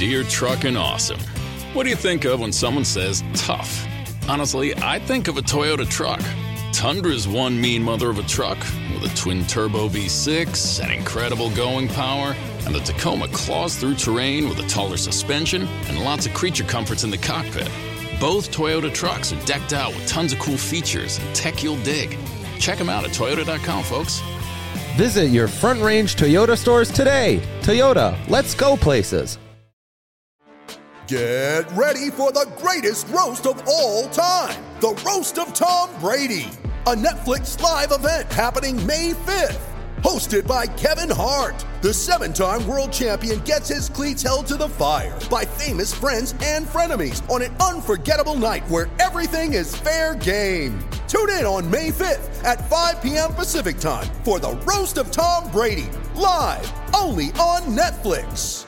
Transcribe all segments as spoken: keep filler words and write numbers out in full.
Deere Truckin' Awesome. What do you think of when someone says tough? Honestly, I think of a Toyota truck. Tundra's one mean mother of a truck with a twin-turbo V six and incredible going power, and the Tacoma claws through terrain with a taller suspension and lots of creature comforts in the cockpit. Both Toyota trucks are decked out with tons of cool features and tech you'll dig. Check them out at toyota dot com, folks. Visit your Front Range Toyota stores today. Toyota, let's go places. Get ready for the greatest roast of all time, the Roast of Tom Brady, a Netflix live event happening May fifth. Hosted by Kevin Hart, the seven-time world champion gets his cleats held to the fire by famous friends and frenemies on an unforgettable night where everything is fair game. Tune in on May fifth at five p.m. Pacific time for the Roast of Tom Brady, live only on Netflix.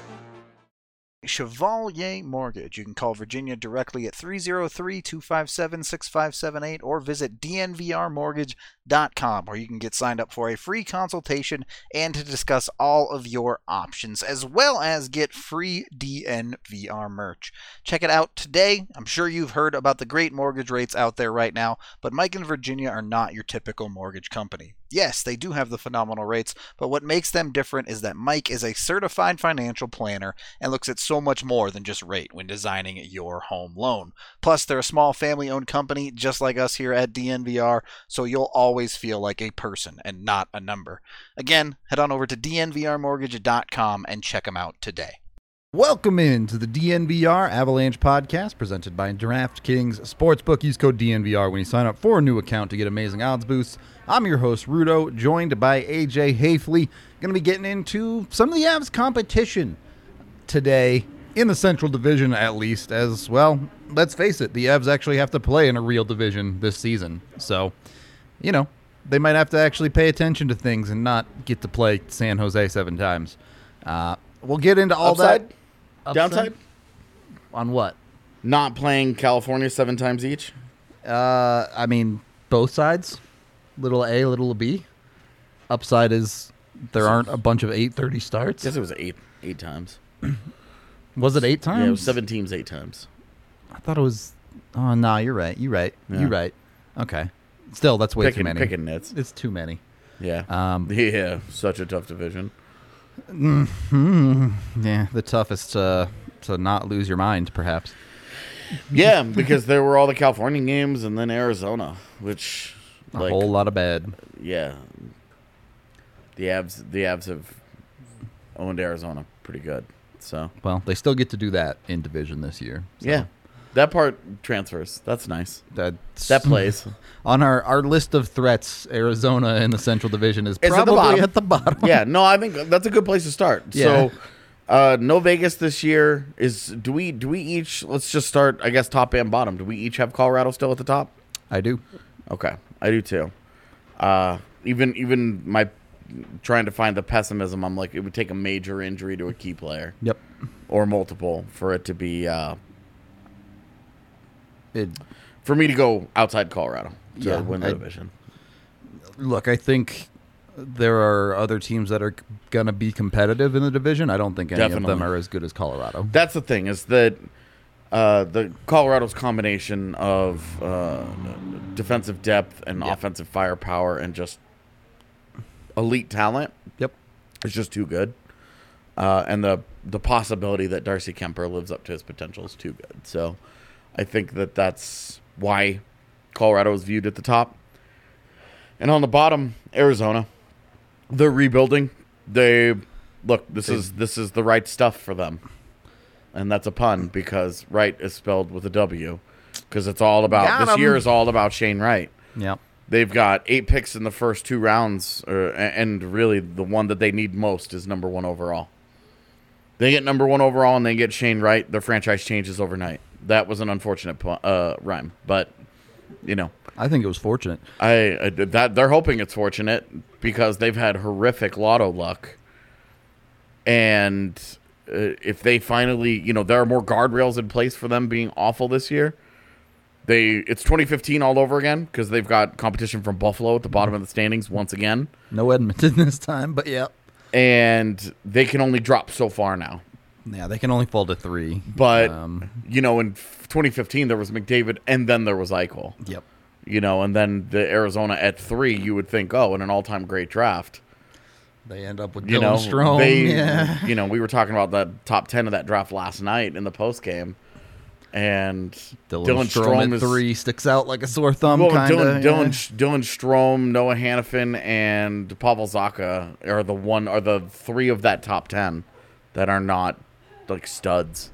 Chevalier Mortgage. You can call Virginia directly at three oh three, two five seven, six five seven eight or visit d n v r mortgage dot com where you can get signed up for a free consultation and to discuss all of your options, as well as get free D N V R merch. Check it out today. I'm sure you've heard about the great mortgage rates out there right now, but Mike and Virginia are not your typical mortgage company. Yes, they do have the phenomenal rates, but what makes them different is that Mike is a certified financial planner and looks at so much more than just rate when designing your home loan. Plus, they're a small family-owned company just like us here at D N V R, so you'll always feel like a person and not a number. Again, head on over to d n v r mortgage dot com and check them out today. Welcome in to the D N V R Avalanche podcast presented by DraftKings Sportsbook. Use code D N V R when you sign up for a new account to get amazing odds boosts. I'm your host, Rudo, joined by A J Hafley. Going to be getting into some of the Avs competition today, in the Central Division at least, as well. Let's face it, the Avs actually have to play in a real division this season. So, you know, they might have to actually pay attention to things and not get to play San Jose seven times. Uh, we'll get into all Upside? that. Upside? Downside? On what? Not playing California seven times each? Uh, I mean, both sides. Little A, little B. Upside is there aren't a bunch of eight thirty starts. I guess it was eight eight times. Was it eight times? Yeah, it was seven teams eight times. I thought it was... Oh, no, you're right. You're right. Yeah. You're right. Okay. Still, that's way picking, too many. Picking nits. It's too many. Yeah. Um, yeah, such a tough division. Mm-hmm. Yeah, the toughest uh, to not lose your mind, perhaps. Yeah, because there were all the California games and then Arizona, which... A like, whole lot of bad. Yeah. The Avs, the Avs have owned Arizona pretty good. So Well, they still get to do that in division this year. So. Yeah. That part transfers. That's nice. That's, that plays. On our, our list of threats, Arizona in the Central Division is it's probably at the bottom. At the bottom. Yeah, no, I think that's a good place to start. Yeah. So uh, no Vegas this year. Is do we do we each let's just start, I guess, top and bottom. Do we each have Colorado still at the top? I do. Okay. I do too. Uh, even even my trying to find the pessimism, I'm like, it would take a major injury to a key player. Yep. Or multiple for it to be uh, it, for me to go outside Colorado to yeah, win the I, division. Look, I think there are other teams that are going to be competitive in the division. I don't think any Definitely. of them are as good as Colorado. That's the thing, is that uh, the Colorado's combination of uh, defensive depth and yep. offensive firepower and just elite talent Yep. is just too good. Uh, and the the possibility that Darcy Kemper lives up to his potential is too good. So I think that that's why Colorado is viewed at the top. And on the bottom, Arizona. They're rebuilding. They look, this They, is this is the right stuff for them. And that's a pun because Wright is spelled with a W. Because it's all about Got this him. year is all about Shane Wright. Yep. They've got eight picks in the first two rounds, or, and really the one that they need most is number one overall. They get number one overall and they get Shane Wright. Their franchise changes overnight. That was an unfortunate uh, rhyme, but you know, I think it was fortunate. I, I that they're hoping it's fortunate because they've had horrific lotto luck, and uh, if they finally, you know, there are more guardrails in place for them being awful this year. They it's twenty fifteen all over again because they've got competition from Buffalo at the bottom of the standings once again. No Edmonton this time, but yeah. And they can only drop so far now. Yeah, they can only fall to three. But, Um, you know, in twenty fifteen, there was McDavid, and then there was Eichel. Yep. You know, and then the Arizona at three, you would think, oh, in an all-time great draft. They end up with You Dylan know, Strome. they, yeah. you know, we were talking about the top ten of that draft last night in the postgame. And Dylan, Dylan Strome, Strome at is three sticks out like a sore thumb. Well, kinda, Dylan, yeah. Dylan, Dylan Strome, Noah Hannafin, and Pavel Zacha are the one are the three of that top ten that are not like studs.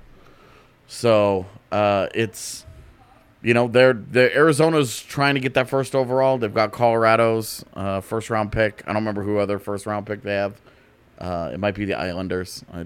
So uh, it's you know they're the Arizona's trying to get that first overall. They've got Colorado's uh, first round pick. I don't remember who other first round pick they have. Uh, it might be the Islanders. I,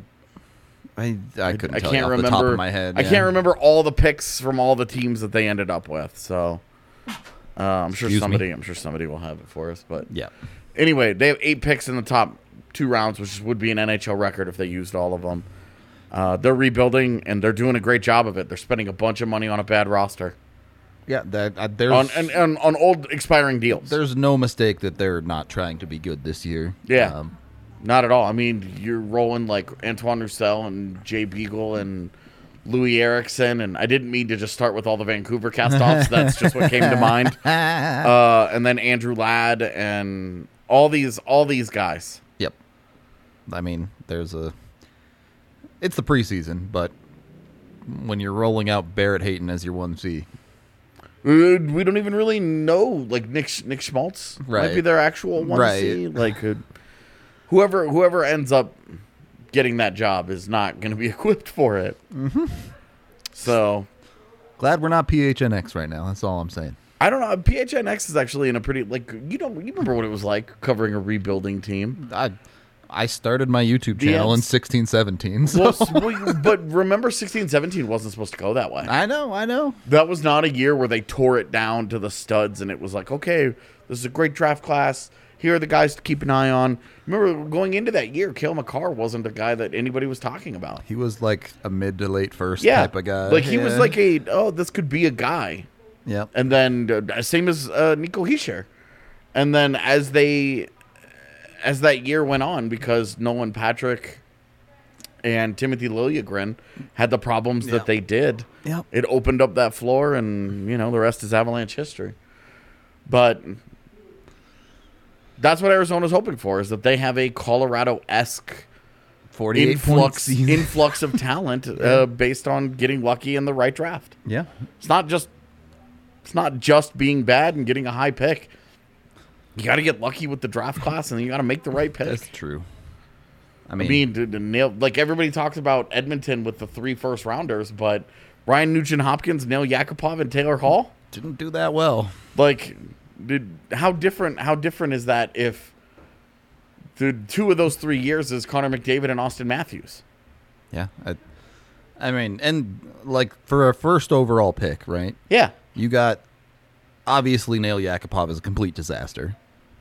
I, I couldn't I tell can't you off remember. the top of my head. I yeah. can't remember all the picks from all the teams that they ended up with. So uh, I'm sure Excuse somebody. me? I'm sure somebody will have it for us. But Yeah. anyway, they have eight picks in the top two rounds, which would be an N H L record if they used all of them. Uh, they're rebuilding and they're doing a great job of it. They're spending a bunch of money on a bad roster, Yeah, that, uh, there's, on and, and on old expiring deals. there's no mistake that they're not trying to be good this year. Yeah. Um, Not at all. I mean, you're rolling like Antoine Roussel and Jay Beagle and Louis Erickson, and I didn't mean to just start with all the Vancouver cast-offs. That's just what came to mind. Uh, and then Andrew Ladd and all these all these guys. Yep. I mean, there's a. It's the preseason, but when you're rolling out Barrett Hayton as your one C, Uh, we don't even really know. Like Nick Nick Schmaltz might be Right. their actual one C. Right. Like uh, whoever whoever ends up getting that job is not going to be equipped for it. Mm-hmm. So glad we're not P H N X right now. That's all I'm saying. I don't know. P H N X is actually in a pretty like you don't you remember what it was like covering a rebuilding team. I I started my YouTube channel Yeah. in sixteen seventeen. So. Well, s- well, but remember, sixteen seventeen wasn't supposed to go that way. I know, I know. That was not a year where they tore it down to the studs and it was like, okay, this is a great draft class. Here are the guys to keep an eye on. Remember, going into that year, Cale Makar wasn't a guy that anybody was talking about. He was like a mid to late first Yeah, type of guy. like he was Yeah. like a oh, this could be a guy. Yep. And then uh, same as uh, Nico Hischier. And then as they as that year went on, because Nolan Patrick and Timothy Liljegren had the problems Yep. that they did, Yep. it opened up that floor, and you know the rest is Avalanche history. But that's what Arizona's hoping for, is that they have a Colorado-esque forty-eight influx points. influx of talent uh, based on getting lucky in the right draft. Yeah. It's not just it's not just being bad and getting a high pick. You got to get lucky with the draft class, and then you got to make the right pick. That's true. I I mean, mean, to, to nail like everybody talks about Edmonton with the three first rounders, but Ryan Nugent-Hopkins, Nail Yakupov, and Taylor Hall. didn't do that well. Like, did, how different? How different is that if the two of those three years is Connor McDavid and Austin Matthews? Yeah. I, I mean, and like for a first overall pick, right? Yeah, You got obviously Nail Yakupov is a complete disaster.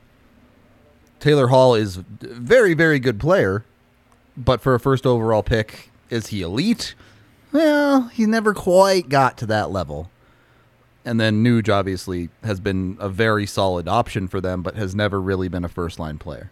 Taylor Hall is a very, very good player, but for a first overall pick, is he elite? Well, he never quite got to that level. And then Nuge obviously has been a very solid option for them, but has never really been a first line player.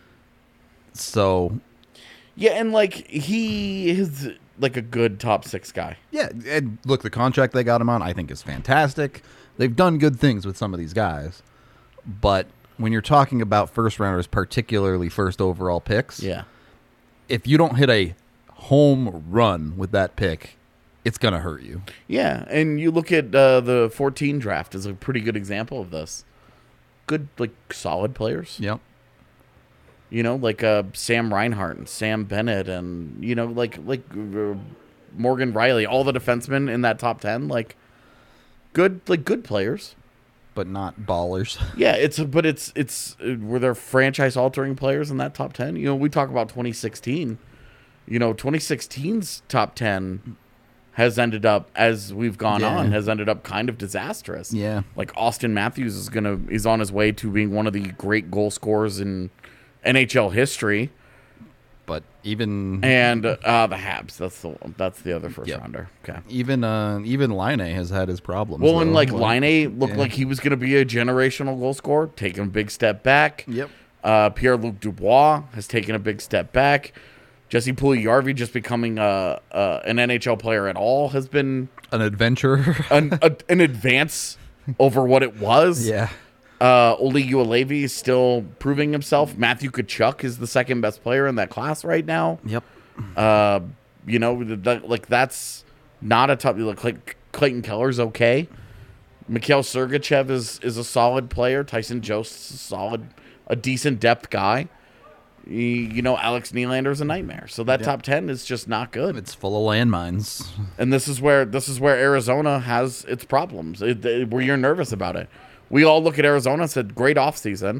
So, yeah, and like he is like a good top six guy. yeah, and look, the contract they got him on, I think, is fantastic. They've done good things with some of these guys. But when you're talking about first rounders, particularly first overall picks, Yeah. if you don't hit a home run with that pick, it's going to hurt you. Yeah, and you look at uh, the fourteen draft as a pretty good example of this. Good, like, solid players. Yep. You know, like uh, Sam Reinhart and Sam Bennett and, you know, like like uh, Morgan Riley, all the defensemen in that top ten, like, good, like, good players. But not ballers. Yeah, it's but it's it's uh, were there franchise-altering players in that top ten? You know, we talk about twenty sixteen. You know, twenty sixteen's top ten has ended up, as we've gone Yeah. on, has ended up kind of disastrous. Yeah. Like Austin Matthews is gonna is on his way to being one of the great goal scorers in N H L history, But even and uh, the Habs. That's the that's the other first Yep. rounder. Okay. even uh, even Line has had his problems. Well, and though. like Laine looked yeah. like he was going to be a generational goal scorer, taking a big step back. Yep. Uh, Pierre-Luc Dubois has taken a big step back. Jesse Puljujarvi just becoming a, a an N H L player at all has been An adventure. an, a, an advance over what it was. yeah. Uh, Olegi Ulevi is still proving himself. Matthew Tkachuk is the second best player in that class right now. Yep. Uh, you know, that, like that's not a tough. Like, like Clayton Keller's okay. Mikhail Sergachev is is a solid player. Tyson Jost's a solid, a decent depth guy. You, you know, Alex Nylander's a nightmare. So that Yep. top ten is just not good. It's full of landmines. And this is where this is where Arizona has its problems. It, it- where you're nervous about it. We all look at Arizona and said, great offseason.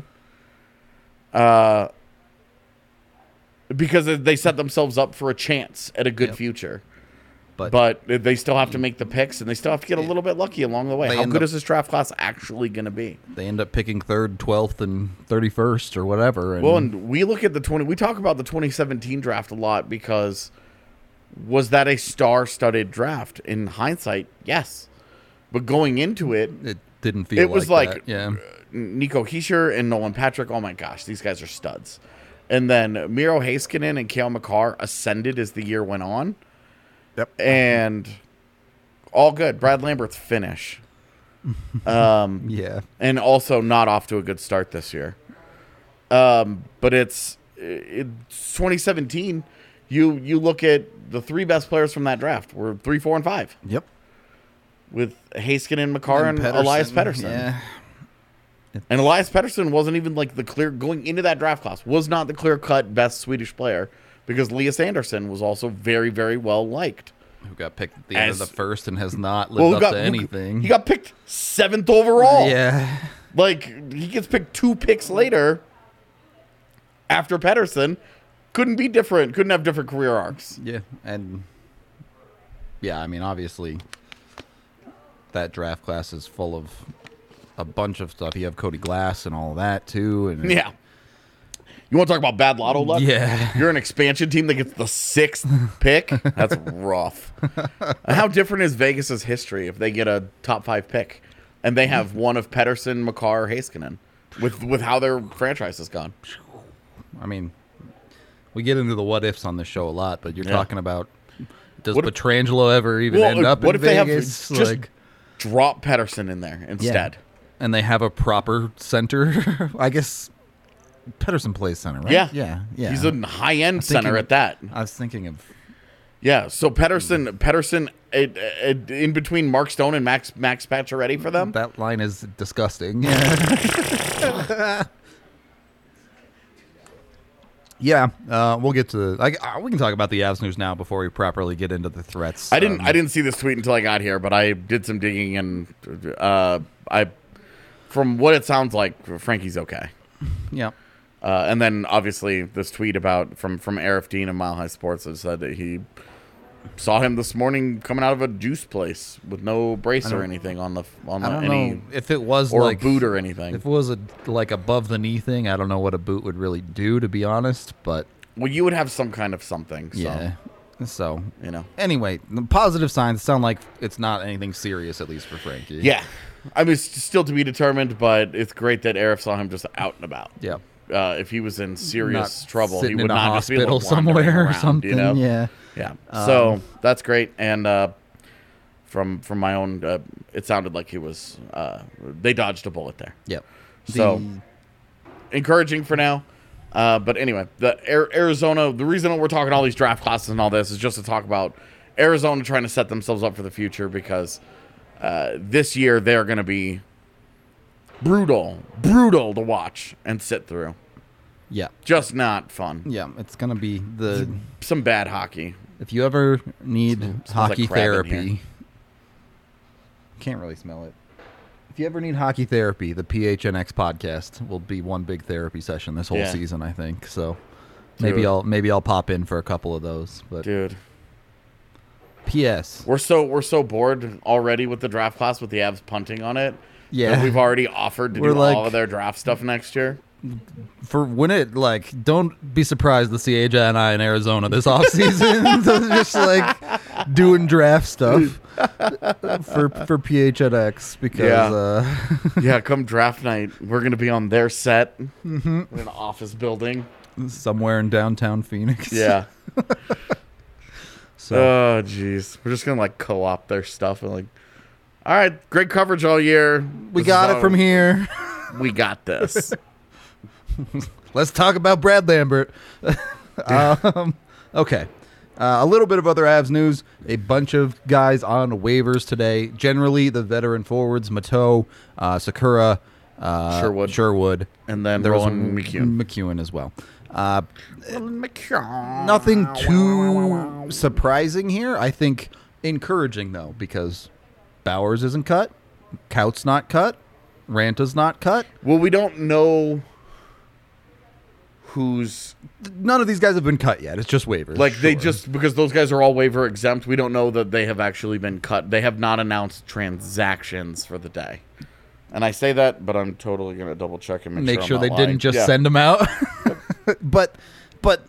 Uh, because they set themselves up for a chance at a good Yep. future. But, But they still have to make the picks, and they still have to get a little bit lucky along the way. They How end good up- is this draft class actually going to be? they end up picking third, twelfth, and thirty-first or whatever. And Well, and we look at the twenty. We talk about the twenty seventeen draft a lot because was that a star-studded draft? In hindsight, yes. But going into it, it didn't feel it was like, like that. Yeah. Nico Hischier and Nolan Patrick. Oh my gosh, these guys are studs. And then Miro Heiskanen and Cale Makar ascended as the year went on. Yep. And all good. Brad Lambert's finish. Um, Yeah. and also not off to a good start this year. Um, but it's it's twenty seventeen. You you look at the three best players from that draft were three, four, and five Yep. with Heiskanen, Makar, and, Pettersson, Elias Pettersson. Yeah. And Elias Pettersson wasn't even like the clear going into that draft class was not the clear cut best Swedish player because Elias Anderson was also very very well liked. Who got picked at the end As- of the first and has not lived Well, who up got to who- anything. He got picked seventh overall. Yeah. Like he gets picked two picks later after Pettersson. Couldn't be different. Couldn't have different career arcs. Yeah. And yeah, I mean, obviously, that draft class is full of a bunch of stuff. You have Cody Glass and all of that too. And Yeah. You want to talk about bad lotto luck? Yeah. You're an expansion team that gets the sixth pick? That's rough. How different is Vegas's history if they get a top five pick and they have one of Pettersson, Makar, Heiskanen with with how their franchise has gone? I mean, we get into the what ifs on this show a lot, but you're Yeah. talking about does What if- Petrangelo ever even Well, end up what in if they have Vegas? just like, drop Pettersson in there instead? and they have a proper center. I guess Pedersen plays center, right? Yeah. yeah, yeah. He's a high-end thinking- center at that. I was thinking of Yeah, so Pettersson, Pettersson, it, it, in between Mark Stone and Max Max Pacioretty for them. that line is disgusting. Yeah, uh, we'll get to the. Like, uh, we can talk about the Avs news now before we properly get into the threats. I didn't Um, I didn't see this tweet until I got here, but I did some digging and uh, I, from what it sounds like, Frankie's okay. Yeah, Uh, and then obviously this tweet about from from Arif Dean of Mile High Sports that said that he saw him this morning coming out of a juice place with no brace or anything on the on I the, don't any know if it was or like a boot or anything. If it was a like above the knee thing, I don't know what a boot would really do, to be honest. But Well, you would have some kind of something. So, yeah, so you know. anyway, the positive signs sound like it's not anything serious, at least for Frankie. Yeah, I mean, it's still to be determined, but it's great that Arif saw him just out and about. yeah. Uh, if he was in serious Not trouble, he sitting would in a not just be hospital like wandering somewhere or around, something. You know? Yeah. Yeah. So that's great. And uh, from from my own, uh, it sounded like he was. Uh, they dodged a bullet there. Yep. So encouraging for now. Uh, but anyway, the Ar- Arizona. The reason we're talking all these draft classes and all this is just to talk about Arizona trying to set themselves up for the future because uh, this year they're going to be brutal, brutal to watch and sit through. yeah, Just not fun. yeah, it's gonna be the. Some bad hockey. If you ever need Smells hockey like crab in therapy, here. can't really smell it. If you ever need hockey therapy, the P H N X podcast will be one big therapy session this whole Yeah. season, I think. So maybe Dude. I'll maybe I'll pop in for a couple of those. But Dude. P S We're so we're so bored already with the draft class with the Avs punting on it. Yeah. that we've already offered to We're do like- all of their draft stuff next year. for when it like don't be surprised to see A J and I in Arizona this offseason just like doing draft stuff for for P H N X because Yeah. uh Yeah, come draft night, we're gonna be on their set in an office building. somewhere in downtown Phoenix. Yeah. So Oh, jeez. We're just going to, like, co-op their stuff and, like, all right, great coverage all year. we This got is it from how- here. We got this. Let's talk about Brad Lambert. um, okay. Uh, a little bit of other Avs news. A bunch of guys on waivers today. Generally, the veteran forwards, Mateau, uh, Sakura, uh, Sherwood. Sherwood. And then There was Rowan a- McEwen. McEwen as well. Uh, McEwen. nothing too surprising here. I think encouraging, though, because Bowers isn't cut. Cout's not cut. Ranta's not cut. Well, we don't know who's None of these guys have been cut yet. It's just waivers. like they Sure. just because those guys are all waiver exempt. We don't know that they have actually been cut. They have not announced transactions for the day. And I say that, but I'm totally gonna double check and make, make sure, sure I'm they not didn't lying. just Yeah. send them out. but but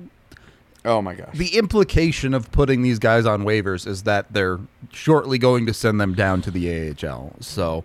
Oh my gosh. the implication of putting these guys on waivers is that they're shortly going to send them down to the A H L. So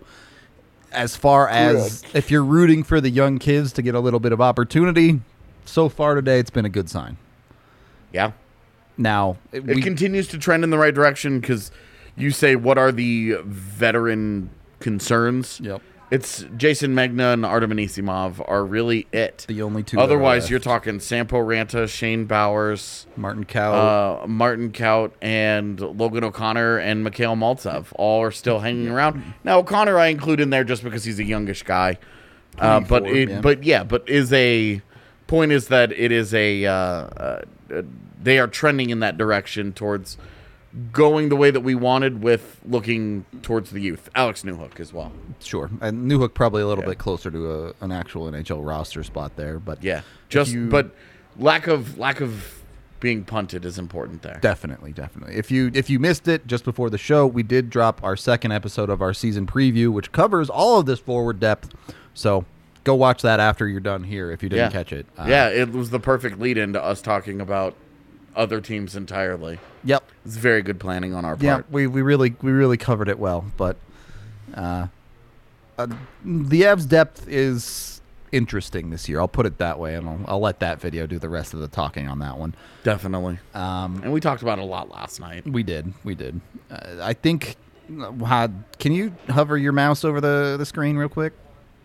as far as if you're rooting for the young kids to get a little bit of opportunity, so far today it's been a good sign. yeah. Now It we, continues to trend in the right direction because you say, what are the veteran concerns? Yep. It's Jason Magna and Artem Anisimov are really it. the only two. that are Otherwise, left. you're talking Sampo Ranta, Shane Bowers, Martin Cow. uh, Martin Kaut, and Logan O'Connor and Mikhail Maltsev. All are still hanging around. Now, O'Connor I include in there just because he's a youngish guy. Uh, but twenty-four, it, yeah. but yeah, but is a point is that it is a uh, uh, uh, they are trending in that direction towards going the way that we wanted with looking towards the youth. Alex Newhook as well. Sure, and Newhook probably a little Yeah. bit closer to a, an actual N H L roster spot there, but Yeah, just you- but lack of lack of being punted is important there. definitely, definitely. If you if you missed it just before the show, we did drop our second episode of our season preview, which covers all of this forward depth. So go watch that after you're done here if you didn't Yeah. catch it. Uh, Yeah, it was the perfect lead into us talking about other teams entirely. Yep. It's very good planning on our Yeah, part. we, we really we really covered it well, but uh, uh, the Avs depth is interesting this year. I'll put it that way, and I'll, I'll let that video do the rest of the talking on that one. Definitely. Um, And we talked about it a lot last night. we did, we did. Uh, I think. Uh, can you hover your mouse over the, the screen real quick?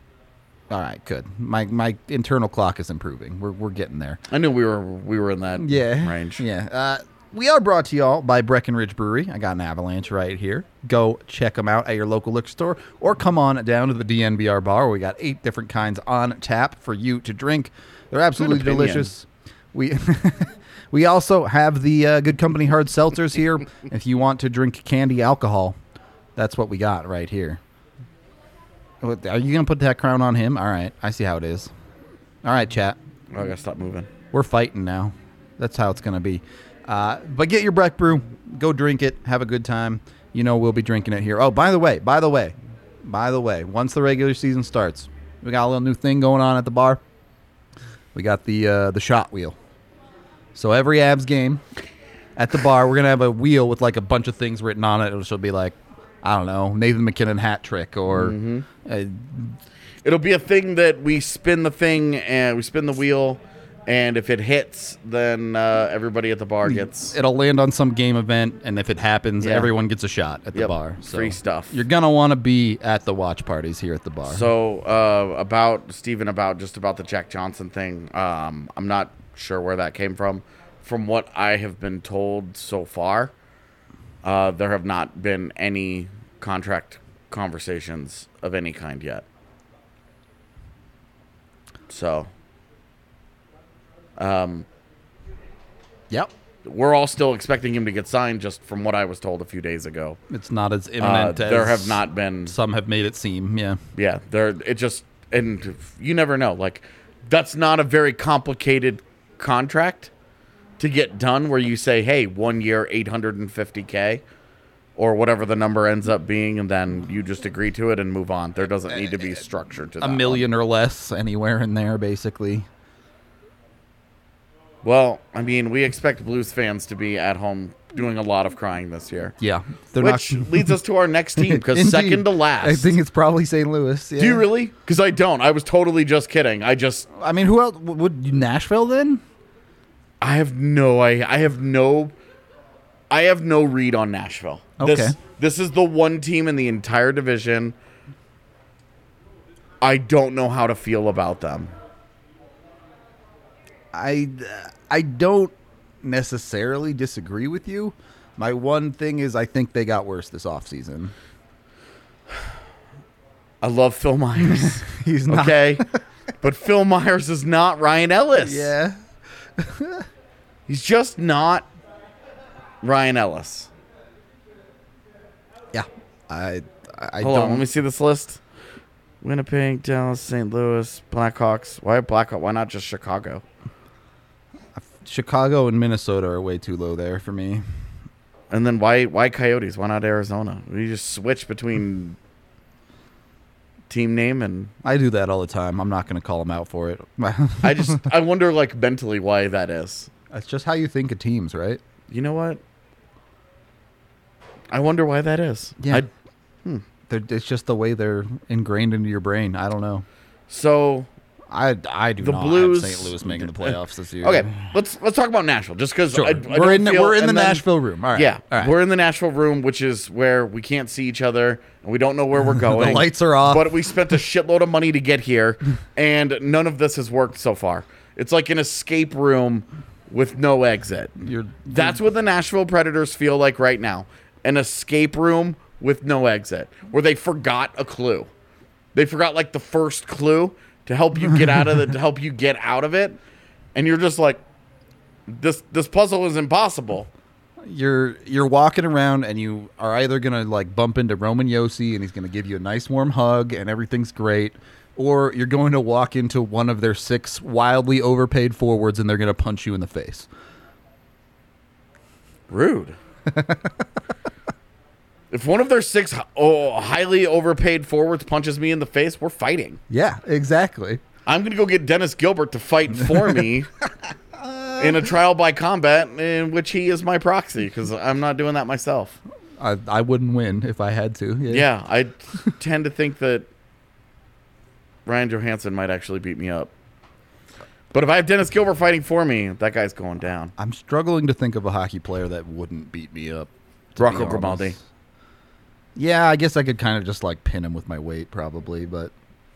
All right, good. My my internal clock is improving. We're we're getting there. I knew we were we were in that Yeah. range. Yeah. Uh, we are brought to y'all by Breckenridge Brewery. I got an Avalanche right here. Go check them out at your local liquor store or come on down to the D N V R bar where we got eight different kinds on tap for you to drink. They're absolutely opinion. delicious. We we also have the uh, Good Company hard seltzers here. If you want to drink candy alcohol, that's what we got right here. What- Are you going to put that crown on him? All right. I see how it is. All right, chat. Oh, I gotta stop moving. We're fighting now. That's how it's going to be. Uh, but get your Breck Brew. Go drink it. Have a good time. You know we'll be drinking it here. Oh, by the way, by the way, by the way, once the regular season starts, we got a little new thing going on at the bar. We got the uh, the shot wheel. So every Avs game at the bar, we're going to have a wheel with like a bunch of things written on it. It'll be like, I don't know, Nathan McKinnon hat trick or uh, It'll be a thing that we spin the thing and we spin the wheel, and if it hits, then uh, everybody at the bar gets it'll land on some game event, and if it happens, Yeah. everyone gets a shot at the Yep, bar. So free stuff. You're gonna want to be at the watch parties here at the bar. So uh, about Steven, about just about the Jack Johnson thing. Um, I'm not sure where that came from. From what I have been told so far, uh, there have not been any contract conversations of any kind yet. So, um, Yep, we're all still expecting him to get signed. Just from what I was told a few days ago, it's not as uh, imminent as there have not been. some have made it seem. Yeah, Yeah, there. It just and you never know. Like, that's not a very complicated contract to get done. Where you say, "Hey, one year, eight hundred and fifty k," or whatever the number ends up being, and then you just agree to it and move on. There doesn't need to be structure to a that million or less anywhere in there, basically. one. Well, I mean, we expect Blues fans to be at home doing a lot of crying this year. Yeah, they're Which not. leads us to our next team, because Indeed. second to last. I think it's probably Saint Louis. Yeah. Do you really? Because I don't. I was totally just kidding. I just, I mean, who else would you, Nashville then? I have no, I, I have no, I have no read on Nashville. Okay. This, this is the one team in the entire division. I don't know how to feel about them. I I don't necessarily disagree with you. My one thing is I think they got worse this offseason. I love Phil Myers. He's not. Okay. But Phil Myers is not Ryan Ellis. Yeah. He's just not Ryan Ellis. Yeah. I I Hold don't. on, let me see this list. Winnipeg, Dallas, Saint Louis, Blackhawks. Why Blackhawks? Why not just Chicago? Chicago and Minnesota are way too low there for me. And then why why Coyotes? Why not Arizona? You just switch between team name and I do that all the time. I'm not going to call them out for it. I just I wonder like mentally why that is. That's just how you think of teams, right? You know what? I wonder why that is. Yeah. I, They're, it's just the way they're ingrained into your brain. I don't know. so I, I do The not Blues- have Saint Louis making the playoffs this year. okay, let's let's talk about Nashville just because Sure. I, I we're don't in the, feel- we're in the and then- Nashville room. All right. Yeah, All right. we're in the Nashville room, which is where we can't see each other and we don't know where we're going. lights are off. But we spent a shitload of money to get here, and none of this has worked so far. It's like an escape room with no exit. You're, That's what the Nashville Predators feel like right now. An escape room with no exit, where they forgot a clue. They forgot like the first clue to help you get out of it, to help you get out of it. And you're just like, this this puzzle is impossible. you're you're walking around and you are either gonna like bump into Roman Yossi and he's gonna give you a nice warm hug and everything's great, or you're going to walk into one of their six wildly overpaid forwards and they're gonna punch you in the face. Rude. If one of their six oh, highly overpaid forwards punches me in the face, we're fighting. Yeah, exactly. I'm going to go get Dennis Gilbert to fight for me in a trial by combat in which he is my proxy, because I'm not doing that myself. I I wouldn't win if I had to. Yeah. Yeah, I tend to think that Ryan Johansson might actually beat me up. But if I have Dennis Gilbert fighting for me, that guy's going down. I'm struggling to think of a hockey player that wouldn't beat me up. to Rocco be honest. Grimaldi. Yeah, I guess I could kind of just like pin him with my weight, probably, but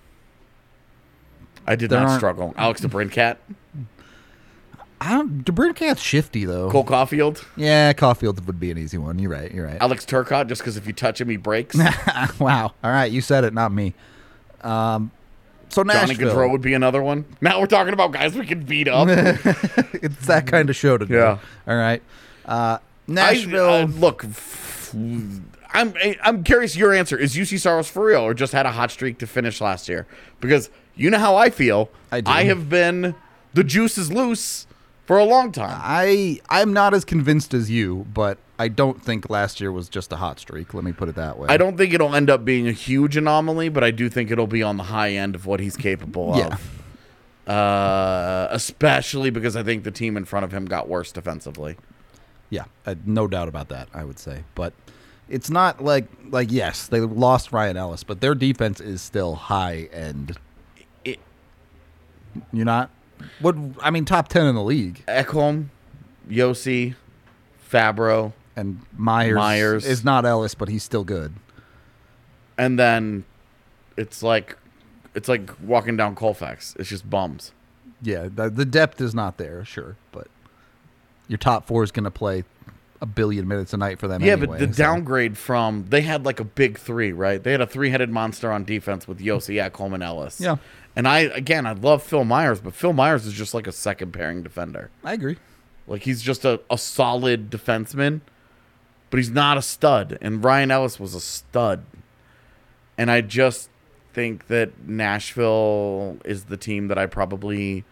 I did There not aren't- struggle. Alex DeBrincat, I don't. DeBrincat's shifty though. Cole Caulfield, Yeah, Caulfield would be an easy one. You're right. You're right. Alex Turcotte, just because if you touch him, he breaks. Wow. All right, you said it, not me. Um, so Johnny Nashville. Gaudreau would be another one. Now we're talking about guys we can beat up. It's that kind of show today. Yeah. All right. Uh, I, Nashville. uh, look, f- I'm I'm curious your answer. Is U C Saros for real or just had a hot streak to finish last year? Because you know how I feel. I do. have been, the juice is loose for a long time. I I'm not as convinced as you, but I don't think last year was just a hot streak. Let me put it that way. I don't think it'll end up being a huge anomaly, but I do think it'll be on the high end of what he's capable Yeah. of. Uh, especially because I think the team in front of him got worse defensively. Yeah, uh, no doubt about that. I would say, but it's not like like yes, they lost Ryan Ellis, but their defense is still high end. It- You're not. What I mean, top ten in the league, Ekholm, Yossi, Fabro, and Myers, Myers. is not Ellis, but he's still good. and then it's like it's like walking down Colfax. It's just bums. Yeah, the, the depth is not there, sure, but your top four is going to play a billion minutes a night for them. Yeah, anyway, but the so- downgrade from they had like a big three, right? They had a three-headed monster on defense with Yossi, Ekholm, and Ellis. Yeah. And I again, I love Phil Myers, but Phil Myers is just like a second pairing defender. I agree. Like he's just a, a solid defenseman, but he's not a stud. And Ryan Ellis was a stud. And I just think that Nashville is the team that I probably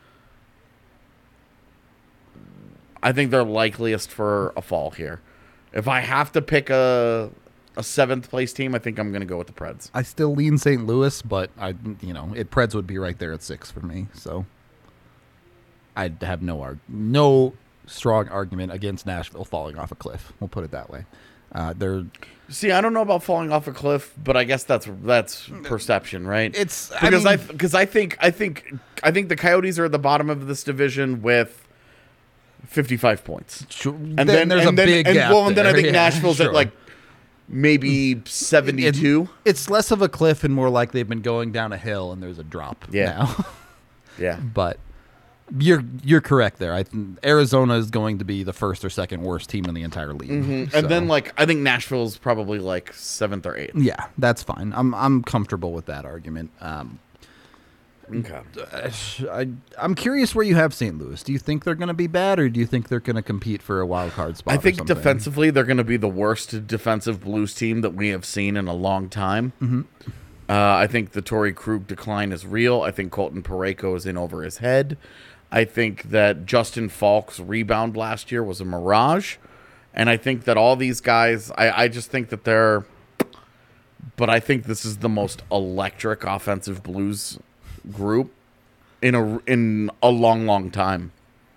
I think they're likeliest for a fall here. If I have to pick a a seventh place team, I think I'm going to go with the Preds. I still lean Saint Louis, but I, you know, it Preds would be right there at six for me. So I'd have no arg- no strong argument against Nashville falling off a cliff. We'll put it that way. Uh, they're See, I don't know about falling off a cliff, but I guess that's that's perception, right? It's because I I mean, because I, I think I think I think the Coyotes are at the bottom of this division with fifty-five points, and and then there's and a then, big and, gap well, and then I there. think Yeah, Nashville's sure. at like maybe seventy-two. It- it's less of a cliff and more like they've been going down a hill and there's a drop Yeah. now. Yeah, But you're you're correct there. I think Arizona is going to be the first or second worst team in the entire league. and So, then like I think Nashville's probably like seventh or eighth. yeah, that's fine. I'm I'm comfortable with that argument. Um, Okay. I I'm curious where you have Saint Louis. Do you think they're going to be bad, or do you think they're going to compete for a wild card spot? I or think something? defensively they're going to be the worst defensive Blues team that we have seen in a long time. Mm-hmm. Uh, I think the Torrey Krug decline is real. I think Colton Parayko is in over his head. I think that Justin Falk's rebound last year was a mirage. And I think that all these guys, I, I just think that they're... But I think this is the most electric offensive Blues group in a, in a long, long time.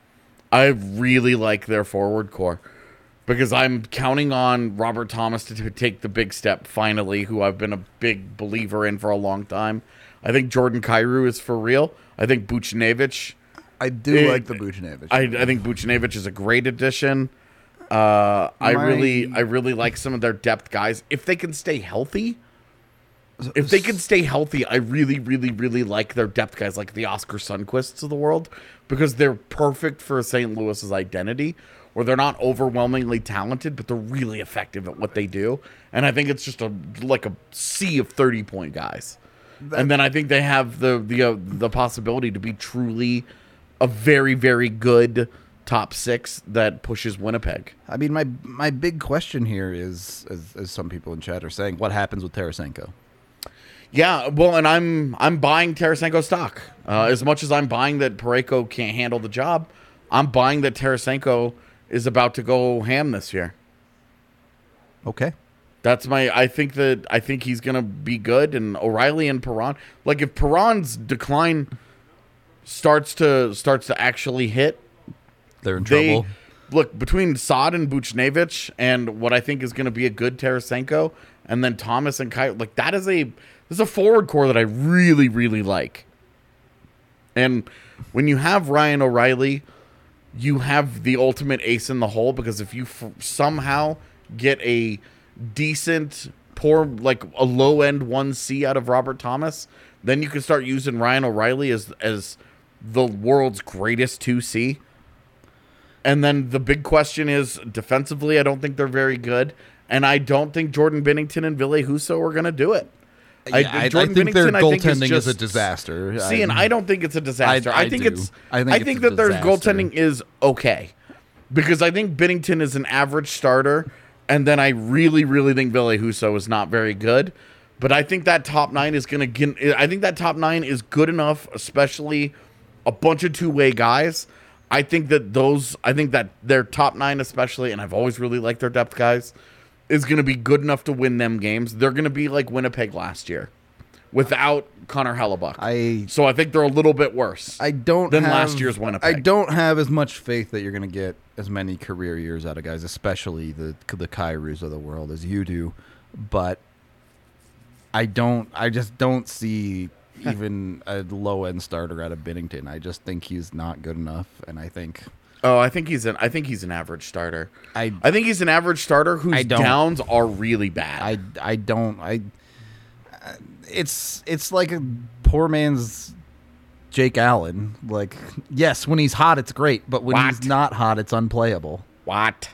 I really like their forward core. Because I'm counting on Robert Thomas to, to take the big step finally, who I've been a big believer in for a long time. I think Jordan Kyrou is for real. I think Buchnevich. I do It- like the Buchnevich. I, I think Buchnevich is a great addition. Uh, I My- really, I really like some of their depth guys. If they can stay healthy, if they can stay healthy, I really, really, really like their depth guys, like the Oscar Sundquists of the world, because they're perfect for Saint Louis's identity. Where they're not overwhelmingly talented, but they're really effective at what they do. And I think it's just a like a sea of thirty-point guys. And then I think they have the the uh, the possibility to be truly a very, very good top six that pushes Winnipeg. I mean, my my big question here is, as, as some people in chat are saying, what happens with Tarasenko? Yeah, well, and I'm I'm buying Tarasenko stock. Uh, as much as I'm buying that Parayko can't handle the job, I'm buying that Tarasenko is about to go ham this year. Okay. That's my. I think that I think he's gonna be good, and O'Reilly and Perron. Like if Perron's decline starts to starts to actually hit, They're in they trouble. look between Saad and Buchnevich, and what I think is going to be a good Tarasenko, and then Thomas and Kai. Like that is a this is a forward core that I really really like. And when you have Ryan O'Reilly, you have the ultimate ace in the hole, because if you f- somehow get a decent, poor, like a low end one C out of Robert Thomas, then you can start using Ryan O'Reilly as as the world's greatest two C. And then the big question is defensively, I don't think they're very good, and I don't think Jordan Binnington and Ville Husso are going to do it. Yeah, I, I think their goaltending is, a disaster. See, and I don't think it's a disaster. I- I, I think do. it's. I I think think, it's a that their disaster. goaltending is okay, because I think Binnington is an average starter, and then I really, really think Ville Husso is not very good. But I think that top nine is going to get. I think that top nine is good enough, especially a bunch of two-way guys. I think that those. I think that their top nine, especially, and I've always really liked their depth guys, is going to be good enough to win them games. They're going to be like Winnipeg last year, without Connor Hellebuck. I so I think they're a little bit worse. I don't than have, last year's Winnipeg. I don't have as much faith that you're going to get as many career years out of guys, especially the the Kyrous of the world, as you do. But I don't. I just don't see even a low end starter out of Binnington. I just think he's not good enough, and I think Oh, I think he's an. I think he's an average starter. I I think he's an average starter whose I don't- downs are really bad. I I don't I. It's it's like a poor man's Jake Allen. Like, yes, when he's hot, it's great, but when What? he's not hot, it's unplayable. what?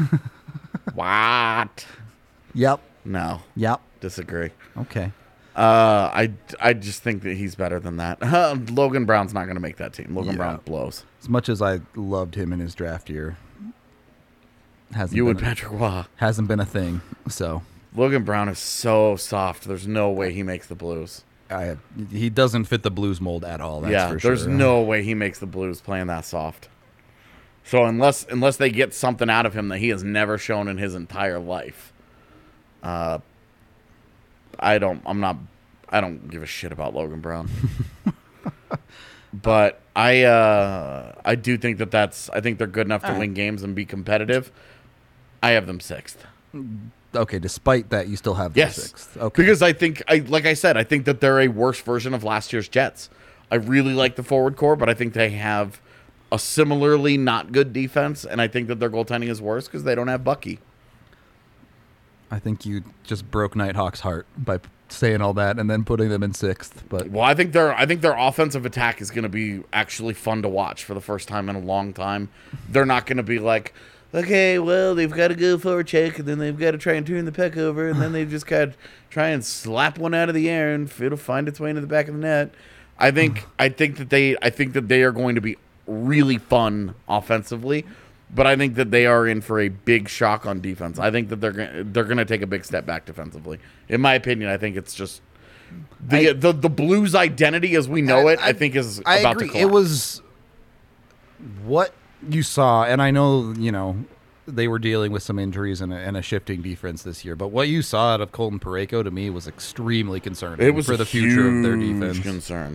what? Yep. No, Yep. disagree. Okay. Uh, I, I just think that he's better than that. Logan Brown's not going to make that team. Logan Yeah. Brown blows. As much as I loved him in his draft year, hasn't You been and a, Patrick Waugh. hasn't been a thing. So Logan Brown is so soft. There's no way he makes the Blues. I he doesn't fit the Blues mold at all. That's yeah, for there's sure. no way he makes the Blues playing that soft. So unless unless they get something out of him that he has never shown in his entire life, uh, I don't. I'm not. I don't give a shit about Logan Brown. But I uh, I do think that that's I think they're good enough to All right. win games and be competitive. I have them sixth. Okay, despite that, you still have them Yes. sixth. Okay. Because I think I like I said, I think that they're a worse version of last year's Jets. I really like the forward core, but I think they have a similarly not good defense, and I think that their goaltending is worse because they don't have Bucky. I think you just broke Nighthawk's heart by p- saying all that and then putting them in sixth. But Well, I think their I think their offensive attack is going to be actually fun to watch for the first time in a long time. They're not going to be like, okay, well, they've got to go forward check, and then they've got to try and turn the puck over, and then they've just got to try and slap one out of the air, and it'll find its way into the back of the net. I think I think that they I think that they are going to be really fun offensively, but I think that they are in for a big shock on defense. I think that they're gonna, they're going to take a big step back defensively. In my opinion, I think it's just the I- the, the Blues' identity as we know I- it. I, I- think is I about agree. to collapse. It was what you saw, and I know, you know, they were dealing with some injuries and a, and a shifting defense this year, but what you saw out of Colton Parayko to me was extremely concerning it was for a the future of their huge defense. concern.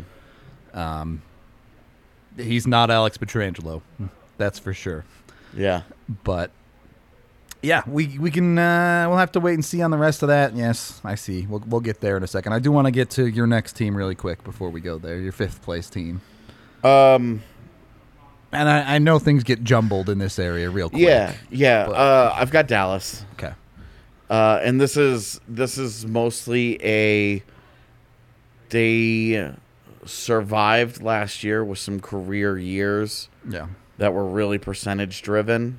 He's not Alex Pietrangelo, that's for sure. Yeah. But yeah, we we can uh, we'll have to wait and see on the rest of that. Yes, I see. We'll we'll get there in a second. I do want to get to your next team really quick before we go there. Your fifth place team. Um. And I, I know things get jumbled in this area real quick. Yeah. Yeah. But- Uh, I've got Dallas. Okay. Uh, and this is this is mostly a they survived last year with some career years Yeah. that were really percentage driven.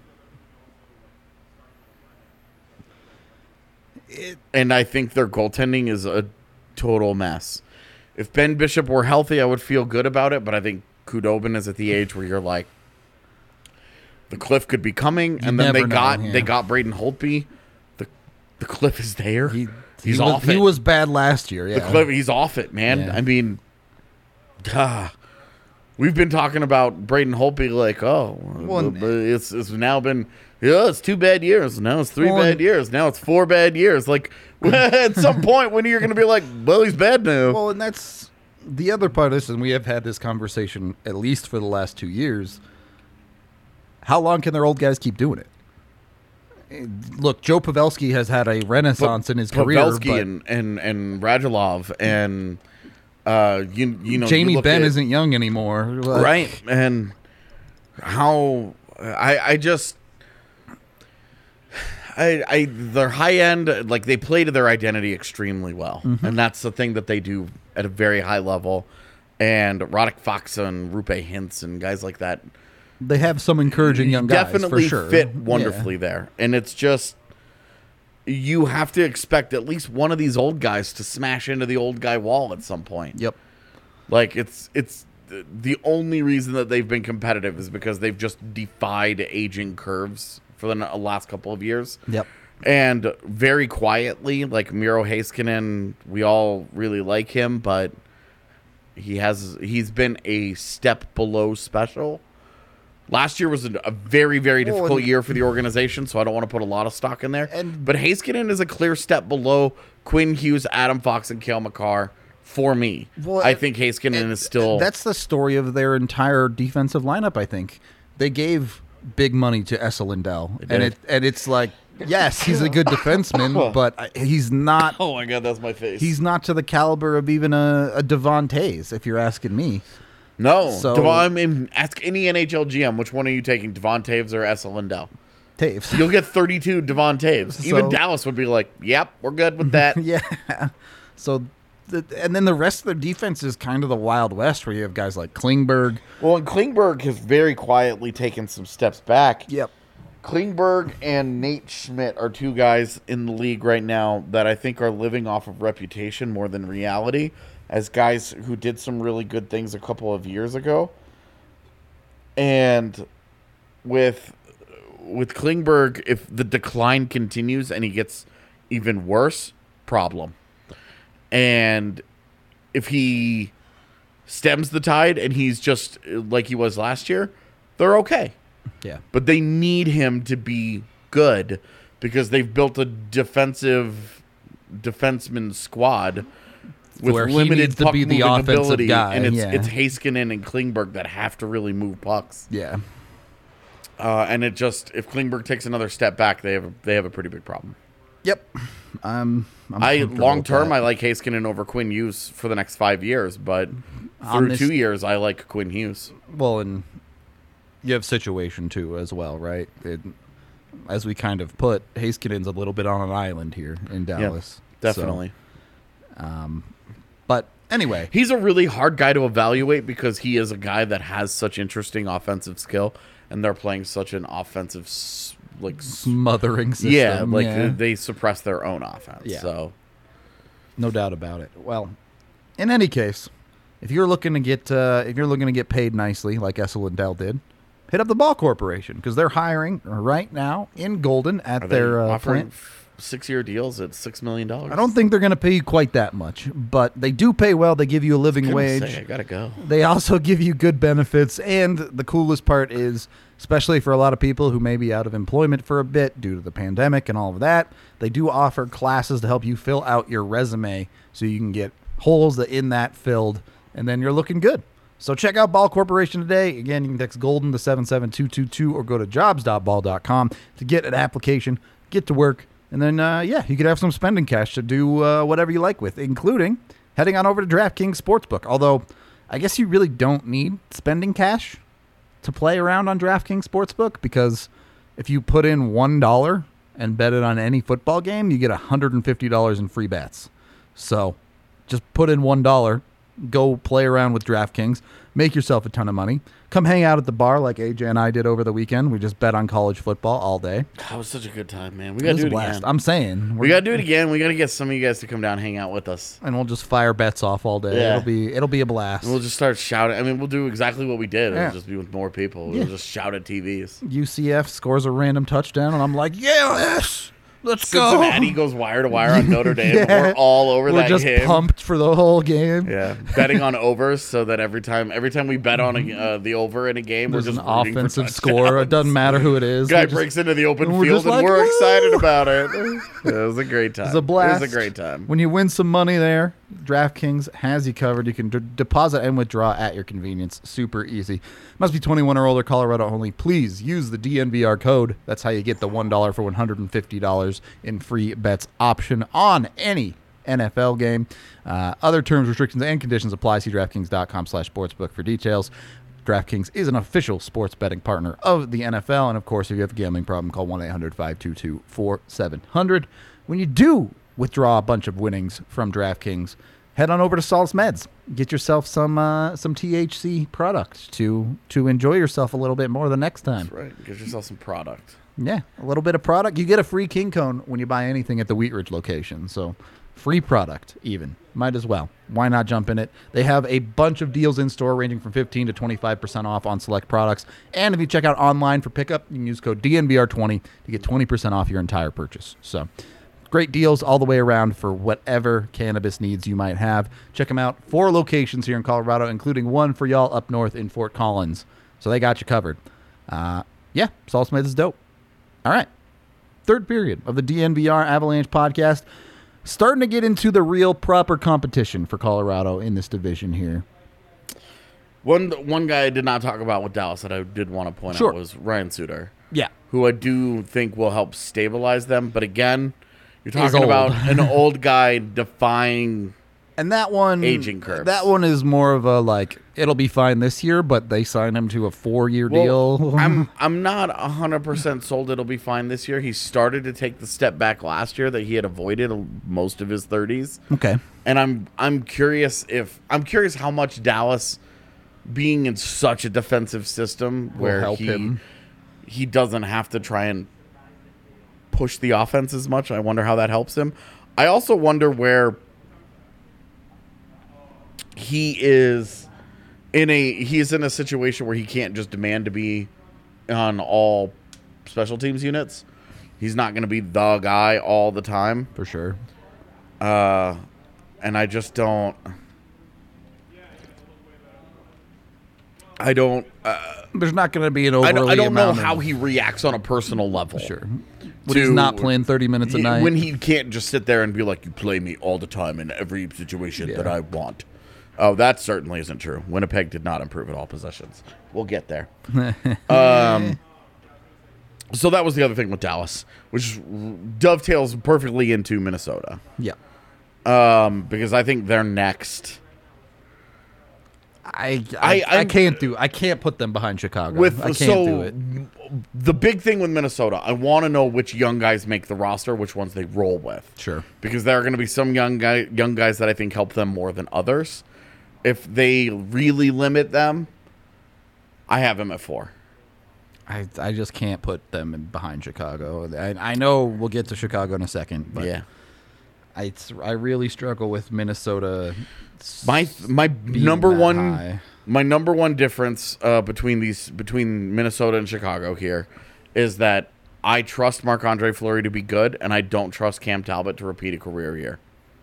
It, And I think their goaltending is a total mess. If Ben Bishop were healthy, I would feel good about it, but I think Khudobin is at the age where you're like, the cliff could be coming, and then never they know, got yeah. they got Braden Holtby. The the cliff is there. he he's he was, off he it. was bad last year. The Yeah. cliff, he's off it, man. Yeah. I mean, ah, we've been talking about Braden Holtby like, oh, Well, but it's it's now been yeah, it's two bad years. Now it's three Well, bad years. Now it's four bad years. Like at some point when you're going to be like, well, he's bad now. Well, and that's the other part of this, and we have had this conversation at least for the last two years. How long can their old guys keep doing it? Eh, Look, Joe Pavelski has had a renaissance in his career, Pavelski but and and and Radulov and uh, you you know you Jamie look Benn at- isn't young anymore. Like, right, and how I I just. I, I their high end, like they play to their identity extremely well, Mm-hmm. and that's the thing that they do at a very high level. And Roddick Fox and Rupe Hintz and guys like that They have some encouraging young guys, definitely for sure. fit Yeah. wonderfully there. And it's just you have to expect at least one of these old guys to smash into the old guy wall at some point. Yep. Like it's it's the only reason that they've been competitive is because they've just defied aging curves for the last couple of years. Yep. And very quietly, like Miro Heiskanen, we all really like him, but he has he's been a step below special. Last year was a, a very, very Well, difficult and- year for the organization, so I don't want to put a lot of stock in there. And- but Heiskanen is a clear step below Quinn Hughes, Adam Fox, and Cale Makar for me. Well, I think Heiskanen is still... That's the story of their entire defensive lineup, I think. They gave big money to Essa Lindell. And did. it and it's like, yes, he's a good defenseman, but I- he's not Oh, my God, that's my face. he's not to the caliber of even a, a Devon Tays, if you're asking me. No. So- Devon, I mean, ask any N H L G M, which one are you taking, Devon Taves or Essa Lindell? Taves. You'll get thirty-two Devon Taves. Even So- Dallas would be like, yep, we're good with that. Yeah. So, the, and then the rest of their defense is kind of the Wild West, where you have guys like Klingberg. Well, and Klingberg has very quietly taken some steps back. Yep. Klingberg and Nate Schmidt are two guys in the league right now that I think are living off of reputation more than reality as guys who did some really good things a couple of years ago. And with with Klingberg, if the decline continues and he gets even worse, problem. And if he stems the tide and he's just like he was last year, they're okay. Yeah. But they need him to be good because they've built a defensive defenseman squad with where he limited needs to puck be the moving offensive ability, guy. and it's yeah. it's Heiskanen and Klingberg that have to really move pucks. yeah. Uh, and it just if Klingberg takes another step back, they have a, they have a pretty big problem. Yep. Um, I'm I comfortable long with term, that. I like Heiskanen over Quinn Hughes for the next five years, but On through this- two years, I like Quinn Hughes. Well, and you have situation too as well, right? It, as we kind of put, Heiskanen's a little bit on an island here in Dallas. Definitely. So, um, but anyway, He's a really hard guy to evaluate because he is a guy that has such interesting offensive skill, and they're playing such an offensive, s- like, s- smothering system. yeah, like yeah. they suppress their own offense. Yeah. So No doubt about it. Well, in any case, if you're looking to get uh, if you're looking to get paid nicely, like Essel and Dell did, hit up the Ball Corporation because they're hiring right now in Golden at are their they uh, offering plant. f- six-year deals at six million dollars? I don't think they're going to pay you quite that much, but they do pay well. They give you a living wage. Say, I gotta go. They also give you good benefits, and the coolest part is, especially for a lot of people who may be out of employment for a bit due to the pandemic and all of that, they do offer classes to help you fill out your resume so you can get holes that in that filled, and then you're looking good. So check out Ball Corporation today. Again, you can text Golden to seven seven two two two or go to jobs dot ball dot com to get an application, get to work, and then, uh, yeah, you could have some spending cash to do uh, whatever you like with, including heading on over to DraftKings Sportsbook. Although, I guess you really don't need spending cash to play around on DraftKings Sportsbook, because if you put in one dollar and bet it on any football game, you get one hundred fifty dollars in free bets. So just put in one dollar, go play around with DraftKings, make yourself a ton of money. Come hang out at the bar like A J and I did over the weekend. We just bet on college football all day. That was such a good time, man. We It gotta was do a it blast. again. I'm saying. We gotta do it again. We gotta get some of you guys to come down and hang out with us. And we'll just fire bets off all day. Yeah. It'll be it'll be a blast. And we'll just start shouting. I mean, we'll do exactly what we did. Yeah. It'll just be with more people. We'll Yeah. just shout at T Vs. U C F scores a random touchdown, and I'm like, yes, let's go. Cincinnati goes wire to wire on Notre Dame. Yeah. We're all over We're that just game. pumped for the whole game. Yeah, betting on overs so that every time every time we bet on a, uh, the over in a game, There's we're an just rooting for offensive score. It touchdowns. doesn't matter who it is. Guy We're just- breaks into the open and we're field just and like, we're "Woo!" excited about it. It was a great time. It's a blast. It was a great time. When you win some money there, DraftKings has you covered. You can d- deposit and withdraw at your convenience. Super easy. Must be twenty-one or older, Colorado only. Please use the D N V R code. That's how you get the one dollar for one hundred fifty dollars in free bets option on any N F L game. Uh, other terms, restrictions, and conditions apply. See DraftKings.com slash sportsbook for details. DraftKings is an official sports betting partner of the N F L. And, of course, if you have a gambling problem, call one eight hundred five two two four seven zero zero. When you do withdraw a bunch of winnings from DraftKings, head on over to Salt's Meds. Get yourself some uh, some T H C product to to enjoy yourself a little bit more the next time. That's right. Get yourself some product. Yeah, a little bit of product. You get a free King Cone when you buy anything at the Wheat Ridge location. So free product even. Might as well. Why not jump in it? They have a bunch of deals in store ranging from fifteen to twenty-five percent off on select products. And if you check out online for pickup, you can use code D N V R twenty to get twenty percent off your entire purchase. So great deals all the way around for whatever cannabis needs you might have. Check them out. Four locations here in Colorado, including one for y'all up north in Fort Collins. So they got you covered. Uh, yeah, Salt Smith is dope. All right. Third period of the D N V R Avalanche podcast. Starting to get into the real proper competition for Colorado in this division here. One one guy I did not talk about with Dallas that I did want to point Sure. out was Ryan Suter, Yeah. who I do think will help stabilize them. But again, you're He's talking old. about an old guy defying. And that one, Aging curves. That one is more of a like, it'll be fine this year, but they signed him to a four-year Well, deal. I'm I'm not one hundred percent sold it'll be fine this year. He started to take the step back last year that he had avoided most of his thirties. Okay. And I'm I'm curious if I'm curious how much Dallas, being in such a defensive system Will where help he him. he doesn't have to try and push the offense as much. I wonder how that helps him. I also wonder where he is in a he's in a situation where he can't just demand to be on all special teams units. He's not going to be the guy all the time. For sure. Uh, and I just don't. I don't. Uh, There's not going to be an I overly don't, I don't know amount of- how he reacts on a personal level. Sure. when to, he's not playing thirty minutes a he- night. when he can't just sit there and be like, you play me all the time in every situation that Yeah. I want. Oh, that certainly isn't true. Winnipeg did not improve at all possessions. We'll get there. um, so that was the other thing with Dallas, which dovetails perfectly into Minnesota. yeah. Um, because I think they're next. I I, I- I, I'm- can't do I can't put them behind Chicago. With I can't so do it. the big thing with Minnesota, I want to know which young guys make the roster, which ones they roll with. Sure. Because there are going to be some young guy, young guys that I think help them more than others. If they really limit them, I have them at four. I I just can't put them in behind Chicago. I I know we'll get to Chicago in a second, but yeah, I I really struggle with Minnesota. my my being number that one high. my number one difference uh, between these between Minnesota and Chicago here is that I trust Marc-Andre Fleury to be good, and I don't trust Cam Talbot to repeat a career year.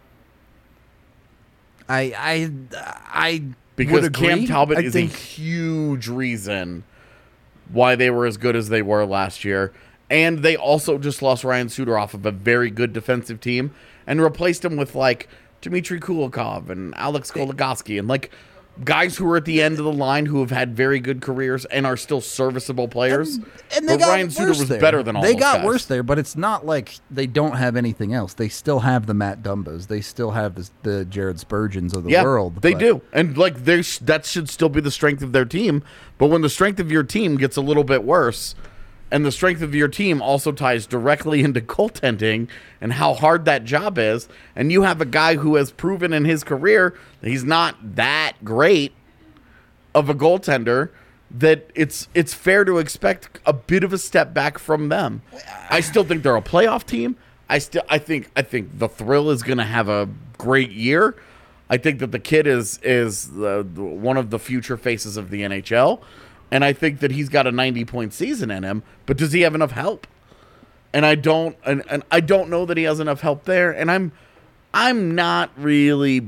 I I I Because would agree. Cam Talbot I is think, a huge reason why they were as good as they were last year. And they also just lost Ryan Suter off of a very good defensive team and replaced him with, like, Dmitry Kulikov and Alex Goligoski and, like, guys who are at the end of the line who have had very good careers and are still serviceable players. and they but got Ryan Suter worse was there. better than all They those got guys. worse there, but it's not like they don't have anything else. They still have the Matt Dumbas. They still have the, the Jared Spurgeons of the Yeah, world. they but- do. And, like, they sh- that should still be the strength of their team. But when the strength of your team gets a little bit worse, and the strength of your team also ties directly into goaltending and how hard that job is, and you have a guy who has proven in his career that he's not that great of a goaltender, that it's it's fair to expect a bit of a step back from them. I still think they're a playoff team. I still I think I think the Thrill is going to have a great year. I think that the kid is is the, the, one of the future faces of the N H L, and I think that he's got a ninety point season in him. But does he have enough help? And I don't and, and I don't know that he has enough help there. And I'm I'm not really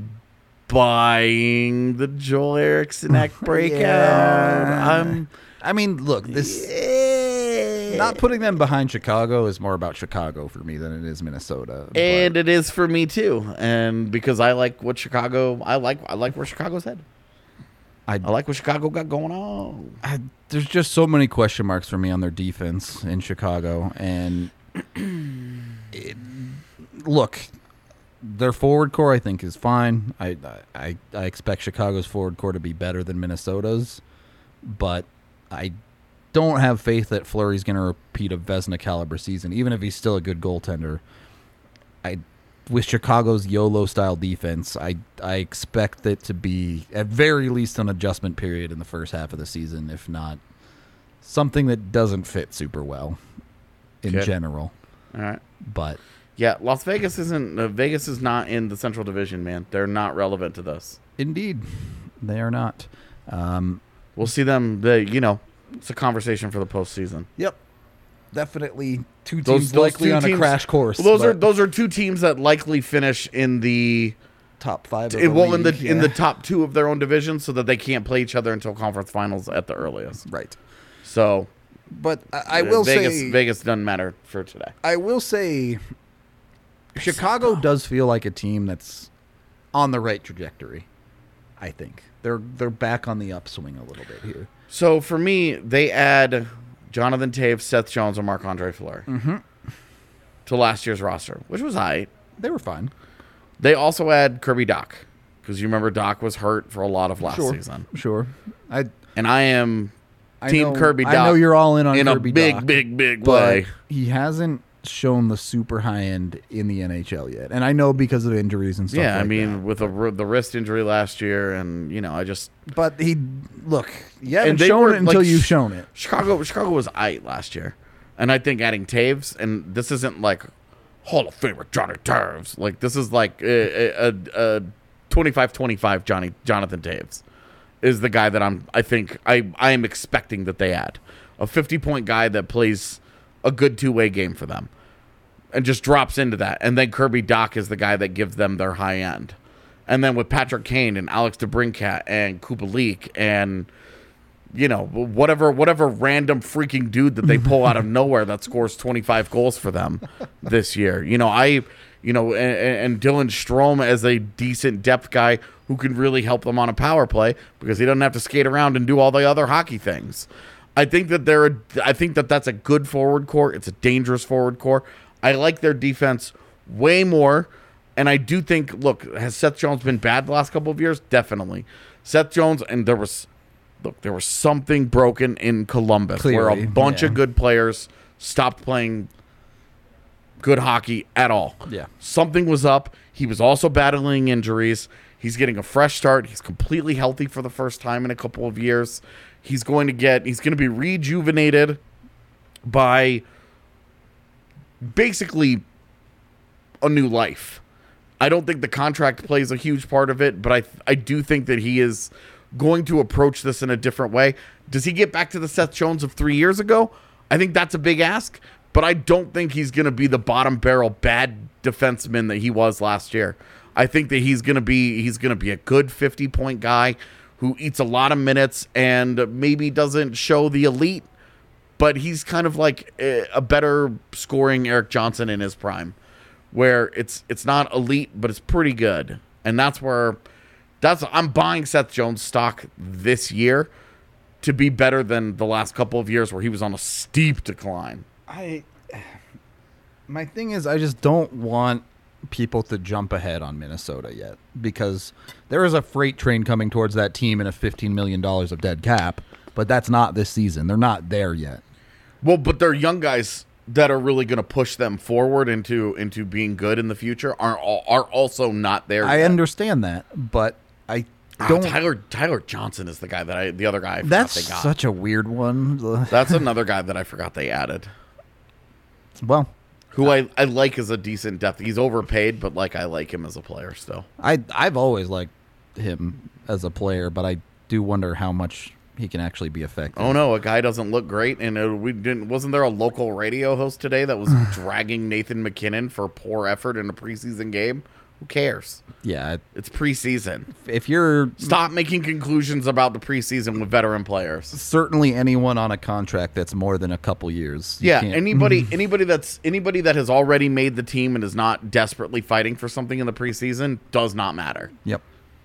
buying the Joel Eriksson Ek breakout. Yeah. I'm I mean, look, this eh. not putting them behind Chicago is more about Chicago for me than it is Minnesota. but- and it is for me too. And because I like what Chicago I like I like where Chicago's headed. I, I like what Chicago got going on. I, there's just so many question marks for me on their defense in Chicago. And it, look, their forward core, I think, is fine. I, I I expect Chicago's forward core to be better than Minnesota's, but I don't have faith that Fleury's going to repeat a Vezina caliber season, even if he's still a good goaltender. I. With Chicago's YOLO-style defense, I I expect it to be, at very least, an adjustment period in the first half of the season, if not something that doesn't fit super well in Okay. general. All right. But Yeah, Las Vegas isn't uh, Vegas is not in the Central Division, man. They're not relevant to this. indeed, they are not. Um, We'll see them. The you know, it's a conversation for the postseason. yep. Definitely two Those- teams those likely two on teams- a crash course. Well, those are but those are two teams that likely finish in the top five. Of in, the well in the league, in yeah. the top two of their own division, so that they can't play each other until conference finals at the earliest. right. So, But I, I uh, will Vegas say, Vegas doesn't matter for today. I will say, Chicago does feel like a team that's on the right trajectory. I think they're they're back on the upswing a little bit here. So for me, they add Jonathan Taves, Seth Jones, and Marc-Andre Fleury to last year's roster, which was high. They were fine. They also add Kirby Doc, because you remember Doc was hurt for a lot of last Sure, season. sure. I And I am I Team know, Kirby Doc. I know you're all in on in Kirby a big, Doc, big, big but way. he hasn't shown the super high end in the N H L yet, and I know because of injuries and stuff. Yeah, like I mean, that. with a, wr- the wrist injury last year, and you know, I just but he look. You haven't and they shown were, it until like, you've sh- shown it. Chicago, Chicago was aight last year, and I think adding Taves, and this isn't like Hall of Famer Johnny Taves, like this is like a, a, a twenty-five twenty-five Johnny Jonathan Taves is the guy that I'm. I think I I am expecting that they add a fifty point guy that plays a good two way game for them, and just drops into that, and then Kirby Doc is the guy that gives them their high end. And then with Patrick Kane and Alex DeBrincat and Kubalik and you know, whatever whatever random freaking dude that they pull out of nowhere that scores twenty-five goals for them this year. You know, I, you know, and, and Dylan Strome as a decent depth guy who can really help them on a power play because he doesn't have to skate around and do all the other hockey things. I think that they're, a, I think that that's a good forward core. It's a dangerous forward core. I like their defense way more. And I do think, look, has Seth Jones been bad the last couple of years? Definitely. Seth Jones, and there was, look, there was something broken in Columbus Clearly, where a bunch yeah. of good players stopped playing good hockey at all. Yeah. Something was up. He was also battling injuries. He's getting a fresh start. He's completely healthy for the first time in a couple of years. He's going to get, he's going to be rejuvenated by basically a new life. I don't think the contract plays a huge part of it, but I I do think that he is going to approach this in a different way. Does he get back to the Seth Jones of three years ago? I think that's a big ask, but I don't think he's going to be the bottom barrel bad defenseman that he was last year. I think that he's going to be he's going to be a good fifty point guy who eats a lot of minutes and maybe doesn't show the elite, but he's kind of like a, a better scoring Eric Johnson in his prime, where it's it's not elite, but it's pretty good. And that's where that's I'm buying Seth Jones stock this year to be better than the last couple of years where he was on a steep decline. I my thing is I just don't want people to jump ahead on Minnesota yet because there is a freight train coming towards that team and a fifteen million dollars of dead cap, but that's not this season. They're not there yet. Well, but they're young guys that are really going to push them forward into into being good in the future are are also not there I yet. understand that, but I Ah, don't. Tyler Tyler Johnson is the guy that I the other guy I forgot That's they got. such a weird one. That's another guy that I forgot they added. Well, Who I, I like as a decent depth. He's overpaid, but like I like him as a player still. I I've always liked him as a player, but I do wonder how much he can actually be effective. Oh no, a guy doesn't look great, and uh, we didn't. Wasn't there a local radio host today that was dragging Nathan McKinnon for poor effort in a preseason game? Who cares? Yeah, It's preseason. if you're Stop making conclusions about the preseason with veteran players. certainly anyone on a contract that's more than a couple years. you Yeah, can't- anybody anybody that's anybody that has already made the team and is not desperately fighting for something in the preseason does not matter. Yep.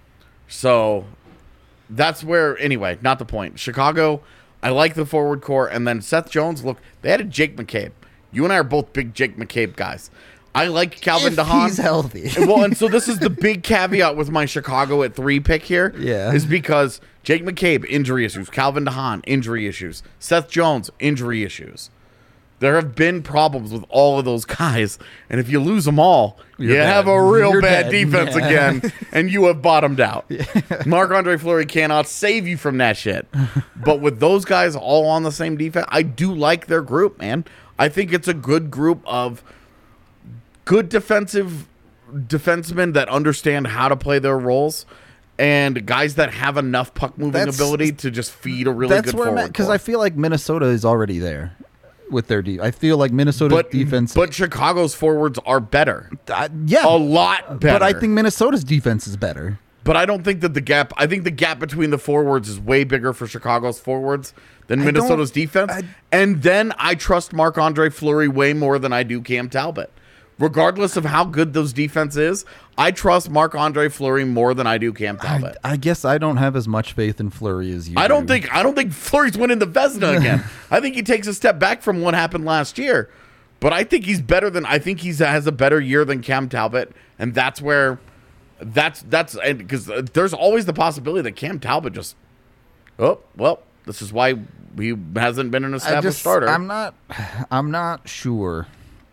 So that's where, anyway, not the point. Chicago, I like the forward core. And then Seth Jones, look, they added Jake McCabe. You and I are both big Jake McCabe guys. I like Calvin If DeHaan. he's healthy. Well, and so this is the big caveat with my Chicago at three pick here. Yeah. Is because Jake McCabe, injury issues. Calvin DeHaan, injury issues. Seth Jones, injury issues. There have been problems with all of those guys, and if you lose them all, You're you dead. have a real You're bad dead. defense Yeah. again, and you have bottomed out. Marc-Andre Fleury cannot save you from that shit. But with those guys all on the same defense, I do like their group, man. I think it's a good group of good defensive defensemen that understand how to play their roles, and guys that have enough puck moving That's- ability to just feed a really That's good where I'm forward at because core. I feel like Minnesota is already there with their defense. I feel like Minnesota's but defense. but Chicago's forwards are better. uh, yeah, A lot better. But I think Minnesota's defense is better. But I don't think that the gap. I think the gap between the forwards is way bigger for Chicago's forwards than I Minnesota's don't- defense. I- and then I trust Marc-Andre Fleury way more than I do Cam Talbot. Regardless of how good those defense is, I trust Marc-Andre Fleury more than I do Cam I, Talbot. I guess I don't have as much faith in Fleury as you. I don't do. think I don't think Fleury's winning the Vezina again. I think he takes a step back from what happened last year. But I think he's better than I think he's has a better year than Cam Talbot, and that's where that's that's because there's always the possibility that Cam Talbot just oh well this is why he hasn't been an I established just, starter. I'm not. I'm not sure.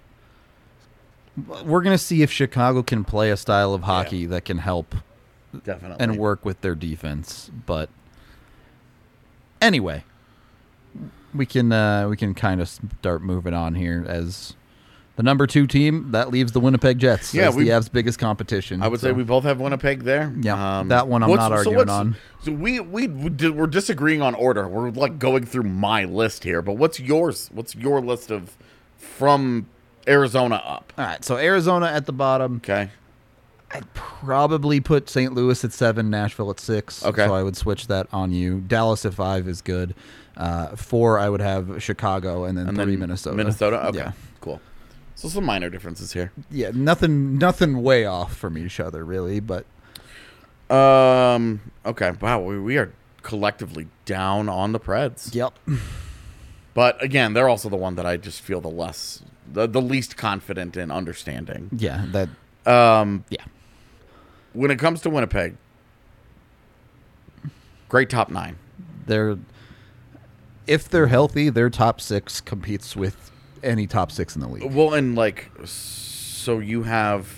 We're gonna see if Chicago can play a style of hockey that can help Definitely and work with their defense. But anyway, we can uh, we can kind of start moving on here as the number two team. That leaves the Winnipeg Jets. Yeah, as we- the Avs' biggest competition. I would say So, we both have Winnipeg there. Yeah, that one I'm what's- not so arguing what's- on. So we we we did- we're disagreeing on order. We're like going through my list here, but what's yours? What's your list of from Arizona up? All right, so Arizona at the bottom. Okay. I'd probably put Saint Louis at seven, Nashville at six. Okay. So I would switch that on you. Dallas at five is good. Uh, four, I would have Chicago, and then And three, then Minnesota. Minnesota? Okay, Yeah. cool. So some minor differences here. Yeah, nothing nothing way off from each other, really, but Um. Okay. Wow. We, we are collectively down on the Preds. yep. But again, they're also the one that I just feel the less, the, the least confident in understanding. Yeah, that Um. yeah. When it comes to Winnipeg, great top nine. They're if they're healthy, their top six competes with any top six in the league. Well, and like, so you have,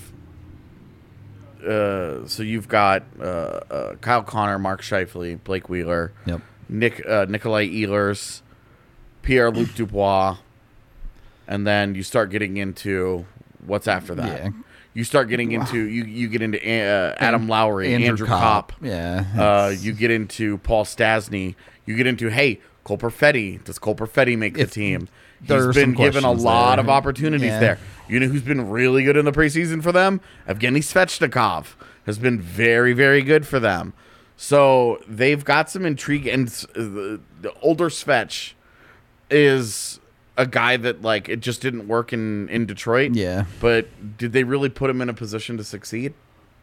uh, so you've got uh, uh, Kyle Connor, Mark Scheifele, Blake Wheeler, Yep. Nick uh, Nikolai Ehlers, Pierre-Luc Dubois, and then you start getting into what's after that. Yeah. You start getting into you you get into uh, Adam Lowry, Andrew Andrew, Kopp. Kopp. Yeah. Uh, you get into Paul Stastny. You get into hey Cole Perfetti. Does Cole Perfetti make the If team? He's there are been some given a questions lot there. of opportunities Yeah. there. You know who's been really good in the preseason for them? Evgeny Svechnikov has been very very good for them. So they've got some intrigue, and s- the, the older Svech is a guy that like it just didn't work in in Detroit. Yeah. But did they really put him in a position to succeed?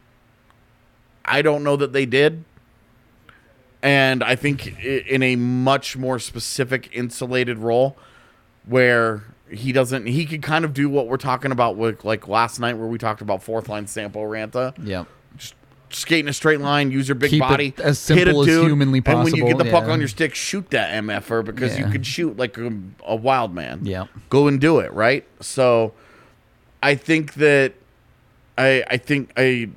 I don't know that they did. And I think i- in a much more specific insulated role where he doesn't he could kind of do what we're talking about with like last night where we talked about fourth line Sampo Ranta. Yep. Skate in a straight line, use your big Keep it body, as hit simple a as dude, humanly and when you get possible, the puck yeah. on your stick, shoot that M F R because you Yeah. can shoot like a, a wild man. Yeah. Go and do it, right? So I think that I I think I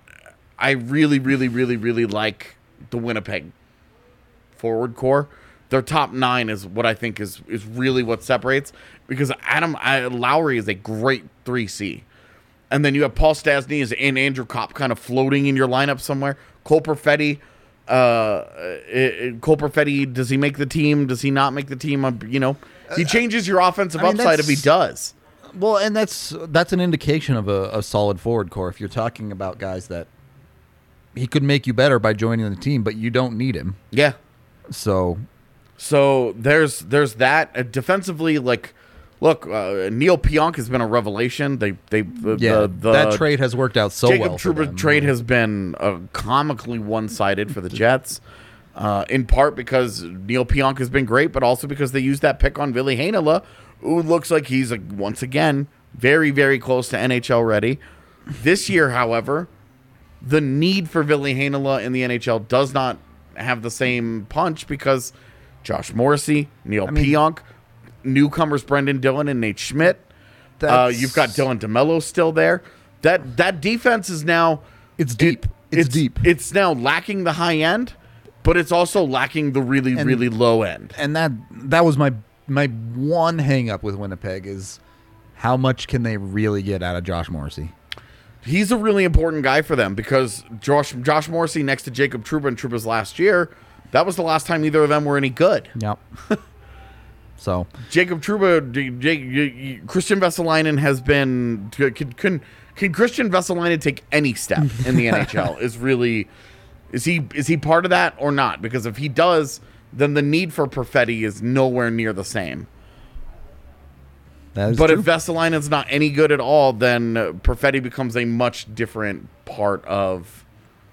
I really, really, really, really like the Winnipeg forward core. Their top nine is what I think is is really what separates because Adam I, Lowry is a great three C. And then you have Paul Stastny as and Andrew Kopp kind of floating in your lineup somewhere. Cole Perfetti, uh, uh, Cole Perfetti, does he make the team? Does he not make the team? Uh, You know, he changes your offensive I mean, upside if he that's- does. Well, and that's that's an indication of a, a solid forward core. If you're talking about guys that he could make you better by joining the team, but you don't need him. Yeah. So So there's there's that uh, defensively. Like, look, uh, Neil Pionk has been a revelation. They they the, yeah, the, the that trade has worked out so Jacob well. for Trouba them. trade has been uh, comically one-sided for the Jets, uh, in part because Neil Pionk has been great, but also because they used that pick on Ville Heinola, who looks like he's, uh, once again, very, very close to N H L ready. This year, however, the need for Ville Heinola in the N H L does not have the same punch because Josh Morrissey, Neil mean- Pionk, newcomers Brendan Dillon and Nate Schmidt. Uh, That's- you've got Dylan DeMello still there. That that defense is now It's deep. It's, deep. It's now lacking the high end, but it's also lacking the really And- really low end. and that that was my my one hang up with Winnipeg is how much can they really get out of Josh Morrissey? He's a really important guy for them because Josh Josh Morrissey next to Jacob Trouba and Trouba's last year, that was the last time either of them were any good. Yep. So Jacob Trouba, D- J- Christian Vesalainen has been can, can can Christian Vesalainen take any step in the N H L? Is really is he is he part of that or not? Because if he does, then the need for Perfetti is nowhere near the same. that is But true. if Vesalainen's not any good at all, then uh, Perfetti becomes a much different part of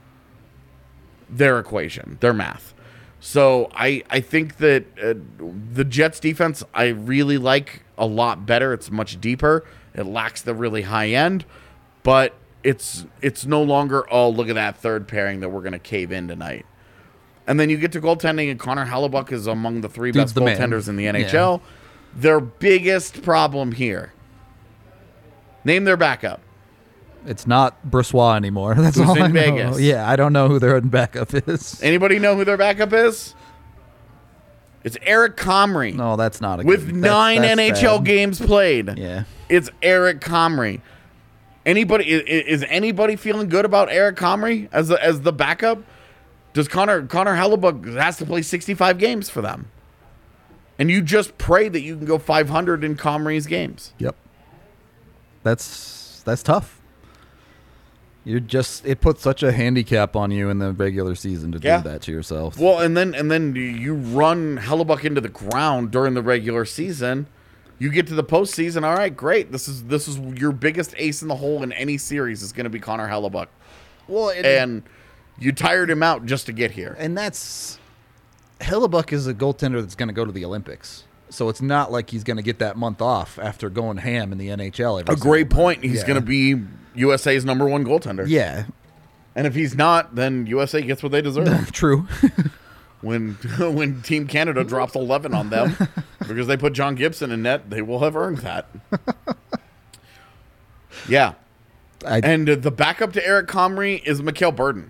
their equation, their math. So I, I think that uh, the Jets defense I really like a lot better. It's much deeper. It lacks the really high end, but it's it's no longer, oh, look at that third pairing that we're going to cave in tonight. And then you get to goaltending, and Connor Hellebuck is among the three Dude's best the man. goaltenders in the N H L. Their biggest problem here. Name their backup. It's not Brossois anymore. That's Who's all in I know. Vegas? Yeah, I don't know who their backup is. Anybody know who their backup is? It's Eric Comrie. No, that's not a With good, that's- nine that's N H L bad. games played. Yeah. It's Eric Comrie. Anybody is, is anybody feeling good about Eric Comrie as the, as the backup? Does Connor Connor Hellebuck has to play sixty-five games for them? And you just pray that you can go five hundred in Comrie's games. Yep. That's that's tough. You're just it puts such a handicap on you in the regular season to Yeah. do that to yourself. Well, and then and then you run Hellebuck into the ground during the regular season. You get to the postseason. All right, great. This is this is your biggest ace in the hole in any series is going to be Connor Hellebuck, well, it, and you tired him out just to get here. and that's Hellebuck is a goaltender that's going to go to the Olympics. So it's not like he's going to get that month off after going ham in the N H L. Every A great single point. month. He's Yeah. going to be U S A's number one goaltender. Yeah, And if he's not, then U S A gets what they deserve. true. when when Team Canada drops eleven on them because they put John Gibson in net, they will have earned that. Yeah. I, And uh, the backup to Eric Comrie is Mikhail Burden,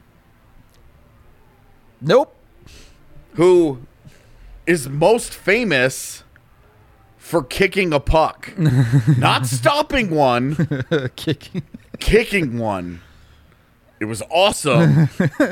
nope. who is most famous for kicking a puck. Not stopping one, Kicking. kicking one. It was awesome.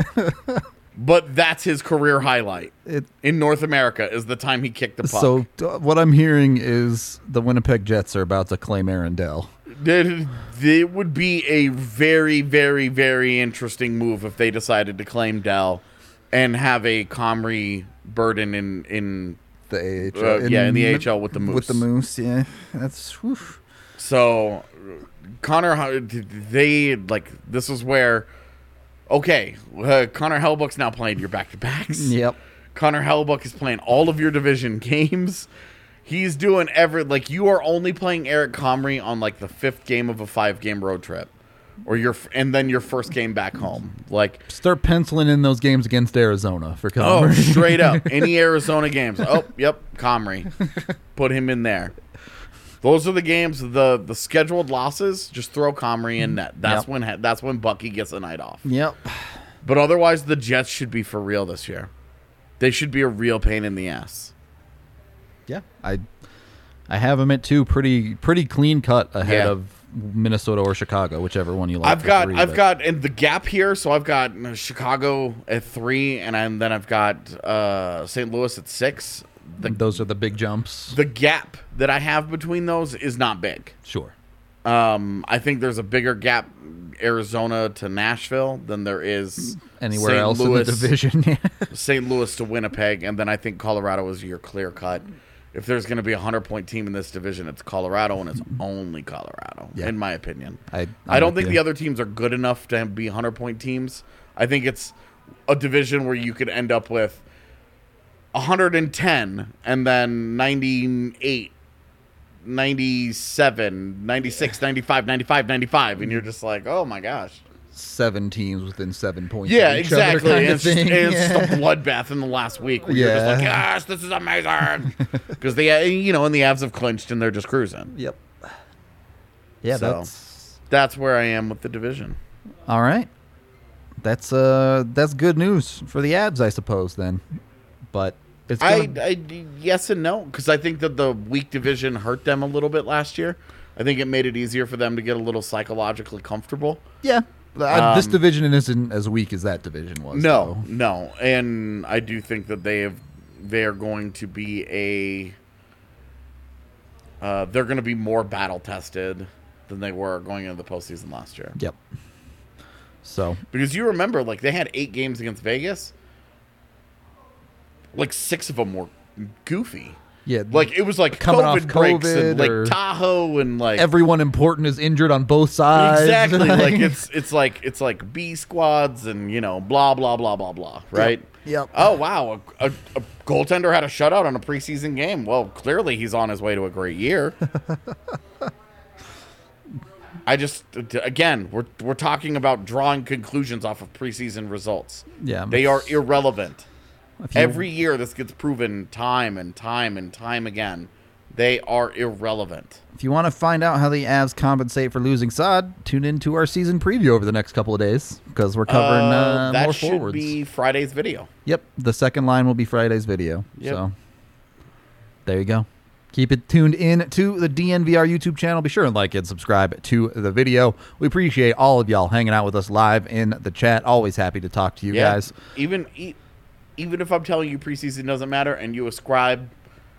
But that's his career highlight It, in North America is the time he kicked the puck. so uh, what I'm hearing is the Winnipeg Jets are about to claim Aaron Dell. It, it would be a very, very, very interesting move if they decided to claim Dell and have a Comrie Burden in in The A H Uh, L. yeah, in the A H L with the Moose. With the Moose, yeah. That's whew. So Connor, they like this is where okay, uh, Connor Hellebuck's now playing your back to backs. Yep. Connor Hellebuck is playing all of your division games. He's doing every like you are only playing Eric Comrie on like the fifth game of a five game road trip, or your and then your first game back home. Like Start penciling in those games against Arizona for oh, Comrie. straight up any Arizona games. Oh, yep, Comrie, put him in there. Those are the games. The the scheduled losses. Just throw Comrie in net. That's Yep. when that's when Bucky gets a night off. Yep. But otherwise, the Jets should be for real this year. They should be a real pain in the ass. Yeah. I I have them at two, pretty pretty clean cut ahead Yeah. of Minnesota or Chicago, whichever one you like. I've for got three, I've but- got in the gap here, so I've got uh, Chicago at three, and, I, and then I've got uh, Saint Louis at six. The those are the big jumps. the gap that I have between those is not big. Sure. Um, I think there's a bigger gap Arizona to Nashville than there is Anywhere Saint else Louis, in the division. Saint Louis to Winnipeg, and then I think Colorado is your clear cut. If there's going to be a hundred point team in this division, it's Colorado, and it's only Colorado, Yeah. in my opinion. I, I'm I don't with think you. the other teams are good enough to be hundred point teams. I think it's a division where you could end up with one hundred ten and then ninety-eight, ninety-seven, ninety-six, ninety-five, ninety-five, ninety-five, and you're just like, oh my gosh. seven teams within seven points. Yeah, of each other exactly. kind And of it's, just, thing. and it's just a Yeah. bloodbath in the last week where you're just Yeah. like, yes, this is amazing. Because they, you know, and the Avs have clinched and they're just cruising. Yep. Yeah, So. that's That's where I am with the division. all right. That's uh that's good news for the Abs, I suppose. Then, but it's I, gonna, I yes and no, because I think that the weak division hurt them a little bit last year. I think it made it easier for them to get a little psychologically comfortable. yeah. Uh, this Um, division isn't as weak as that division was. No, though. no, and I do think that they have they are going to be a uh, they're going to be more battle tested than they were going into the postseason last year. Yep. So Because you remember, like they had eight games against Vegas, like six of them were goofy. yeah, Like it was like Coming off COVID breaks and COVID or- like Tahoe and like everyone important is injured on both sides. exactly like it's it's like it's like B squads and you know blah blah blah blah blah right. Yep. Oh wow, a, a, a goaltender had a shutout on a preseason game. Well, clearly he's on his way to a great year. I just again we're we're talking about drawing conclusions off of preseason results. Yeah, They are irrelevant. If you- Every year this gets proven time and time and time again. They are irrelevant. If you want to find out how the Avs compensate for losing Sod, tune into our season preview over the next couple of days because we're covering uh, Uh, that more should forwards. be Friday's video. Yep, the second line will be Friday's video. Yep. So there you go. Keep it tuned in to the D N V R YouTube channel. Be sure and like and subscribe to the video. We appreciate all of y'all hanging out with us live in the chat. Always happy to talk to you Yeah. guys. Even e- even if I'm telling you preseason doesn't matter and you ascribe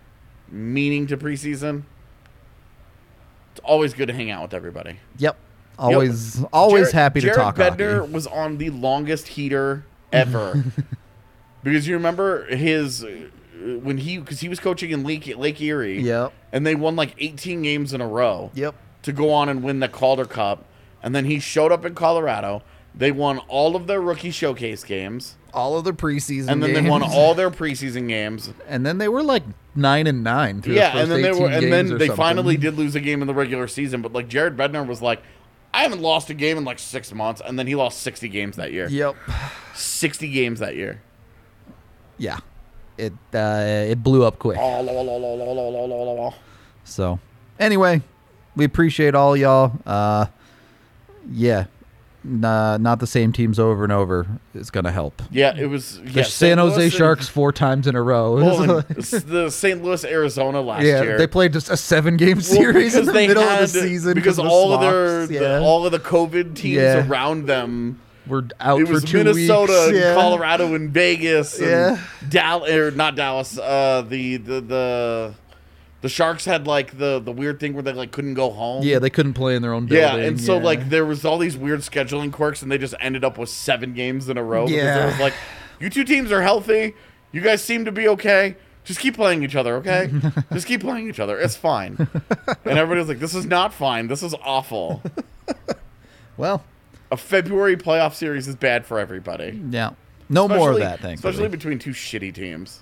meaning to preseason, it's always good to hang out with everybody. Yep. Always, Yo, always Jared, happy to Jared talk Bednar hockey. was on the longest heater ever. Because you remember his when he because he was coaching in Lake Lake Erie. Yep. And they won like eighteen games in a row. Yep. To go on and win the Calder Cup, and then he showed up in Colorado. They won all of their rookie showcase games, all of their preseason, and then games. they won all their preseason games. And then they were like nine and nine. Through Yeah, the first and then they were, and then they something. finally did lose a game in the regular season. But like Jared Bednar was like, I haven't lost a game in like six months, and then he lost sixty games that year. Yep, sixty games that year. Yeah, it uh, it blew up quick. Oh, la, la, la, la, la, la, la, la. So, anyway, we appreciate all y'all. Uh, yeah, nah, not the same teams over and over is gonna help. Yeah, it was. The Yeah, San Jose Louis Sharks four times in a row. Oh, the Saint Louis, Arizona last yeah, year. they played just a seven-game Well, series in the they middle had, of the season because of the all of swaps. their yeah. the, all of the COVID teams Yeah. around them. We're out It for was two Minnesota, weeks. and Yeah. Colorado, and Vegas. And Yeah. Dallas, or not Dallas. Uh, the the the the Sharks had like the the weird thing where they like couldn't go home. Yeah, they couldn't play in their own Yeah, building. and so yeah. like there was all these weird scheduling quirks, and they just ended up with seven games in a row. Because Yeah. it was like, you two teams are healthy. You guys seem to be okay. Just keep playing each other, okay? Just keep playing each other. It's fine. And everybody was like, this is not fine. This is awful. Well, A February playoff series is bad for everybody. yeah, no more of Especially- that. Thankfully, Especially between two shitty teams.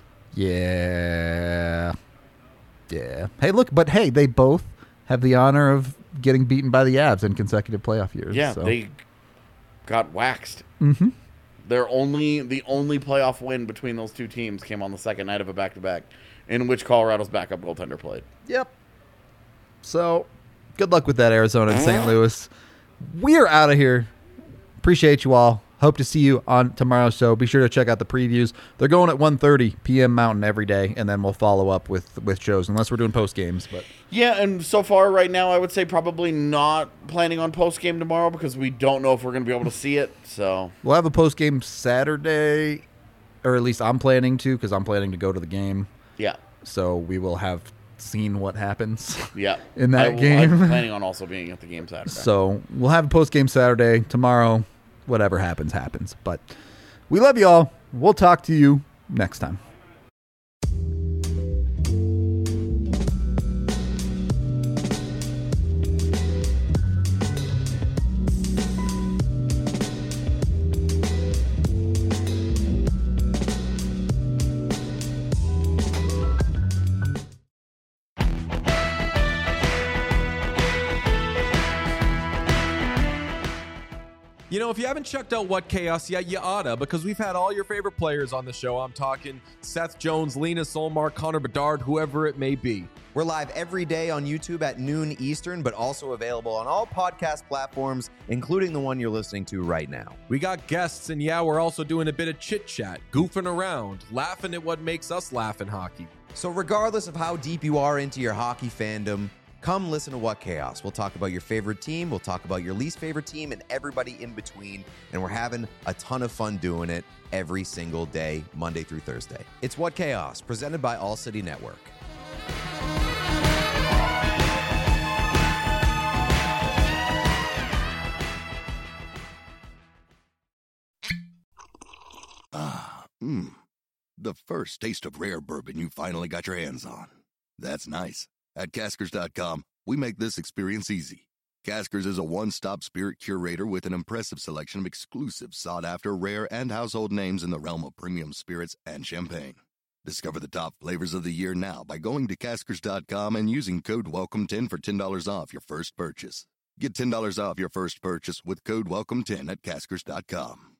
Yeah. Yeah. Hey, look, but hey, they both have the honor of getting beaten by the Avs in consecutive playoff years. Yeah, so. they got waxed. Mhm. Their only the only playoff win between those two teams came on the second night of a back-to-back, in which Colorado's backup goaltender played. Yep. So, good luck with that, Arizona and Saint Louis. We are out of here. Appreciate you all. Hope to see you on tomorrow's show. Be sure to check out the previews. They're going at one thirty p.m. Mountain every day, and then we'll follow up with, with shows, unless we're doing post games. But Yeah, and so far right now, I would say probably not planning on post-game tomorrow because we don't know if we're going to be able to see it. So we'll have a post game Saturday, or at least I'm planning to, because I'm planning to go to the game. yeah, So we will have seen what happens. yeah. In that I will- game. I'm planning on also being at the game Saturday. So we'll have a post game Saturday. Tomorrow, whatever happens, happens. But we love you all. We'll talk to you next time. You know, if you haven't checked out What Chaos yet, you oughta, because we've had all your favorite players on the show. I'm talking Seth Jones, Lena Solmar, Connor Bedard, whoever it may be. We're live every day on YouTube at noon Eastern, but also available on all podcast platforms, including the one you're listening to right now. We got guests, and yeah, we're also doing a bit of chit-chat, goofing around, laughing at what makes us laugh in hockey. So regardless of how deep you are into your hockey fandom, come listen to What Chaos. We'll talk about your favorite team, we'll talk about your least favorite team, and everybody in between, and we're having a ton of fun doing it every single day, Monday through Thursday. It's What Chaos, presented by All City Network. Ah, mmm. The first taste of rare bourbon you finally got your hands on. That's nice. At Caskers dot com, we make this experience easy. Caskers is a one-stop spirit curator with an impressive selection of exclusive, sought-after, rare, and household names in the realm of premium spirits and champagne. Discover the top flavors of the year now by going to Caskers dot com and using code welcome ten for ten dollars off your first purchase. Get ten dollars off your first purchase with code welcome ten at Caskers dot com.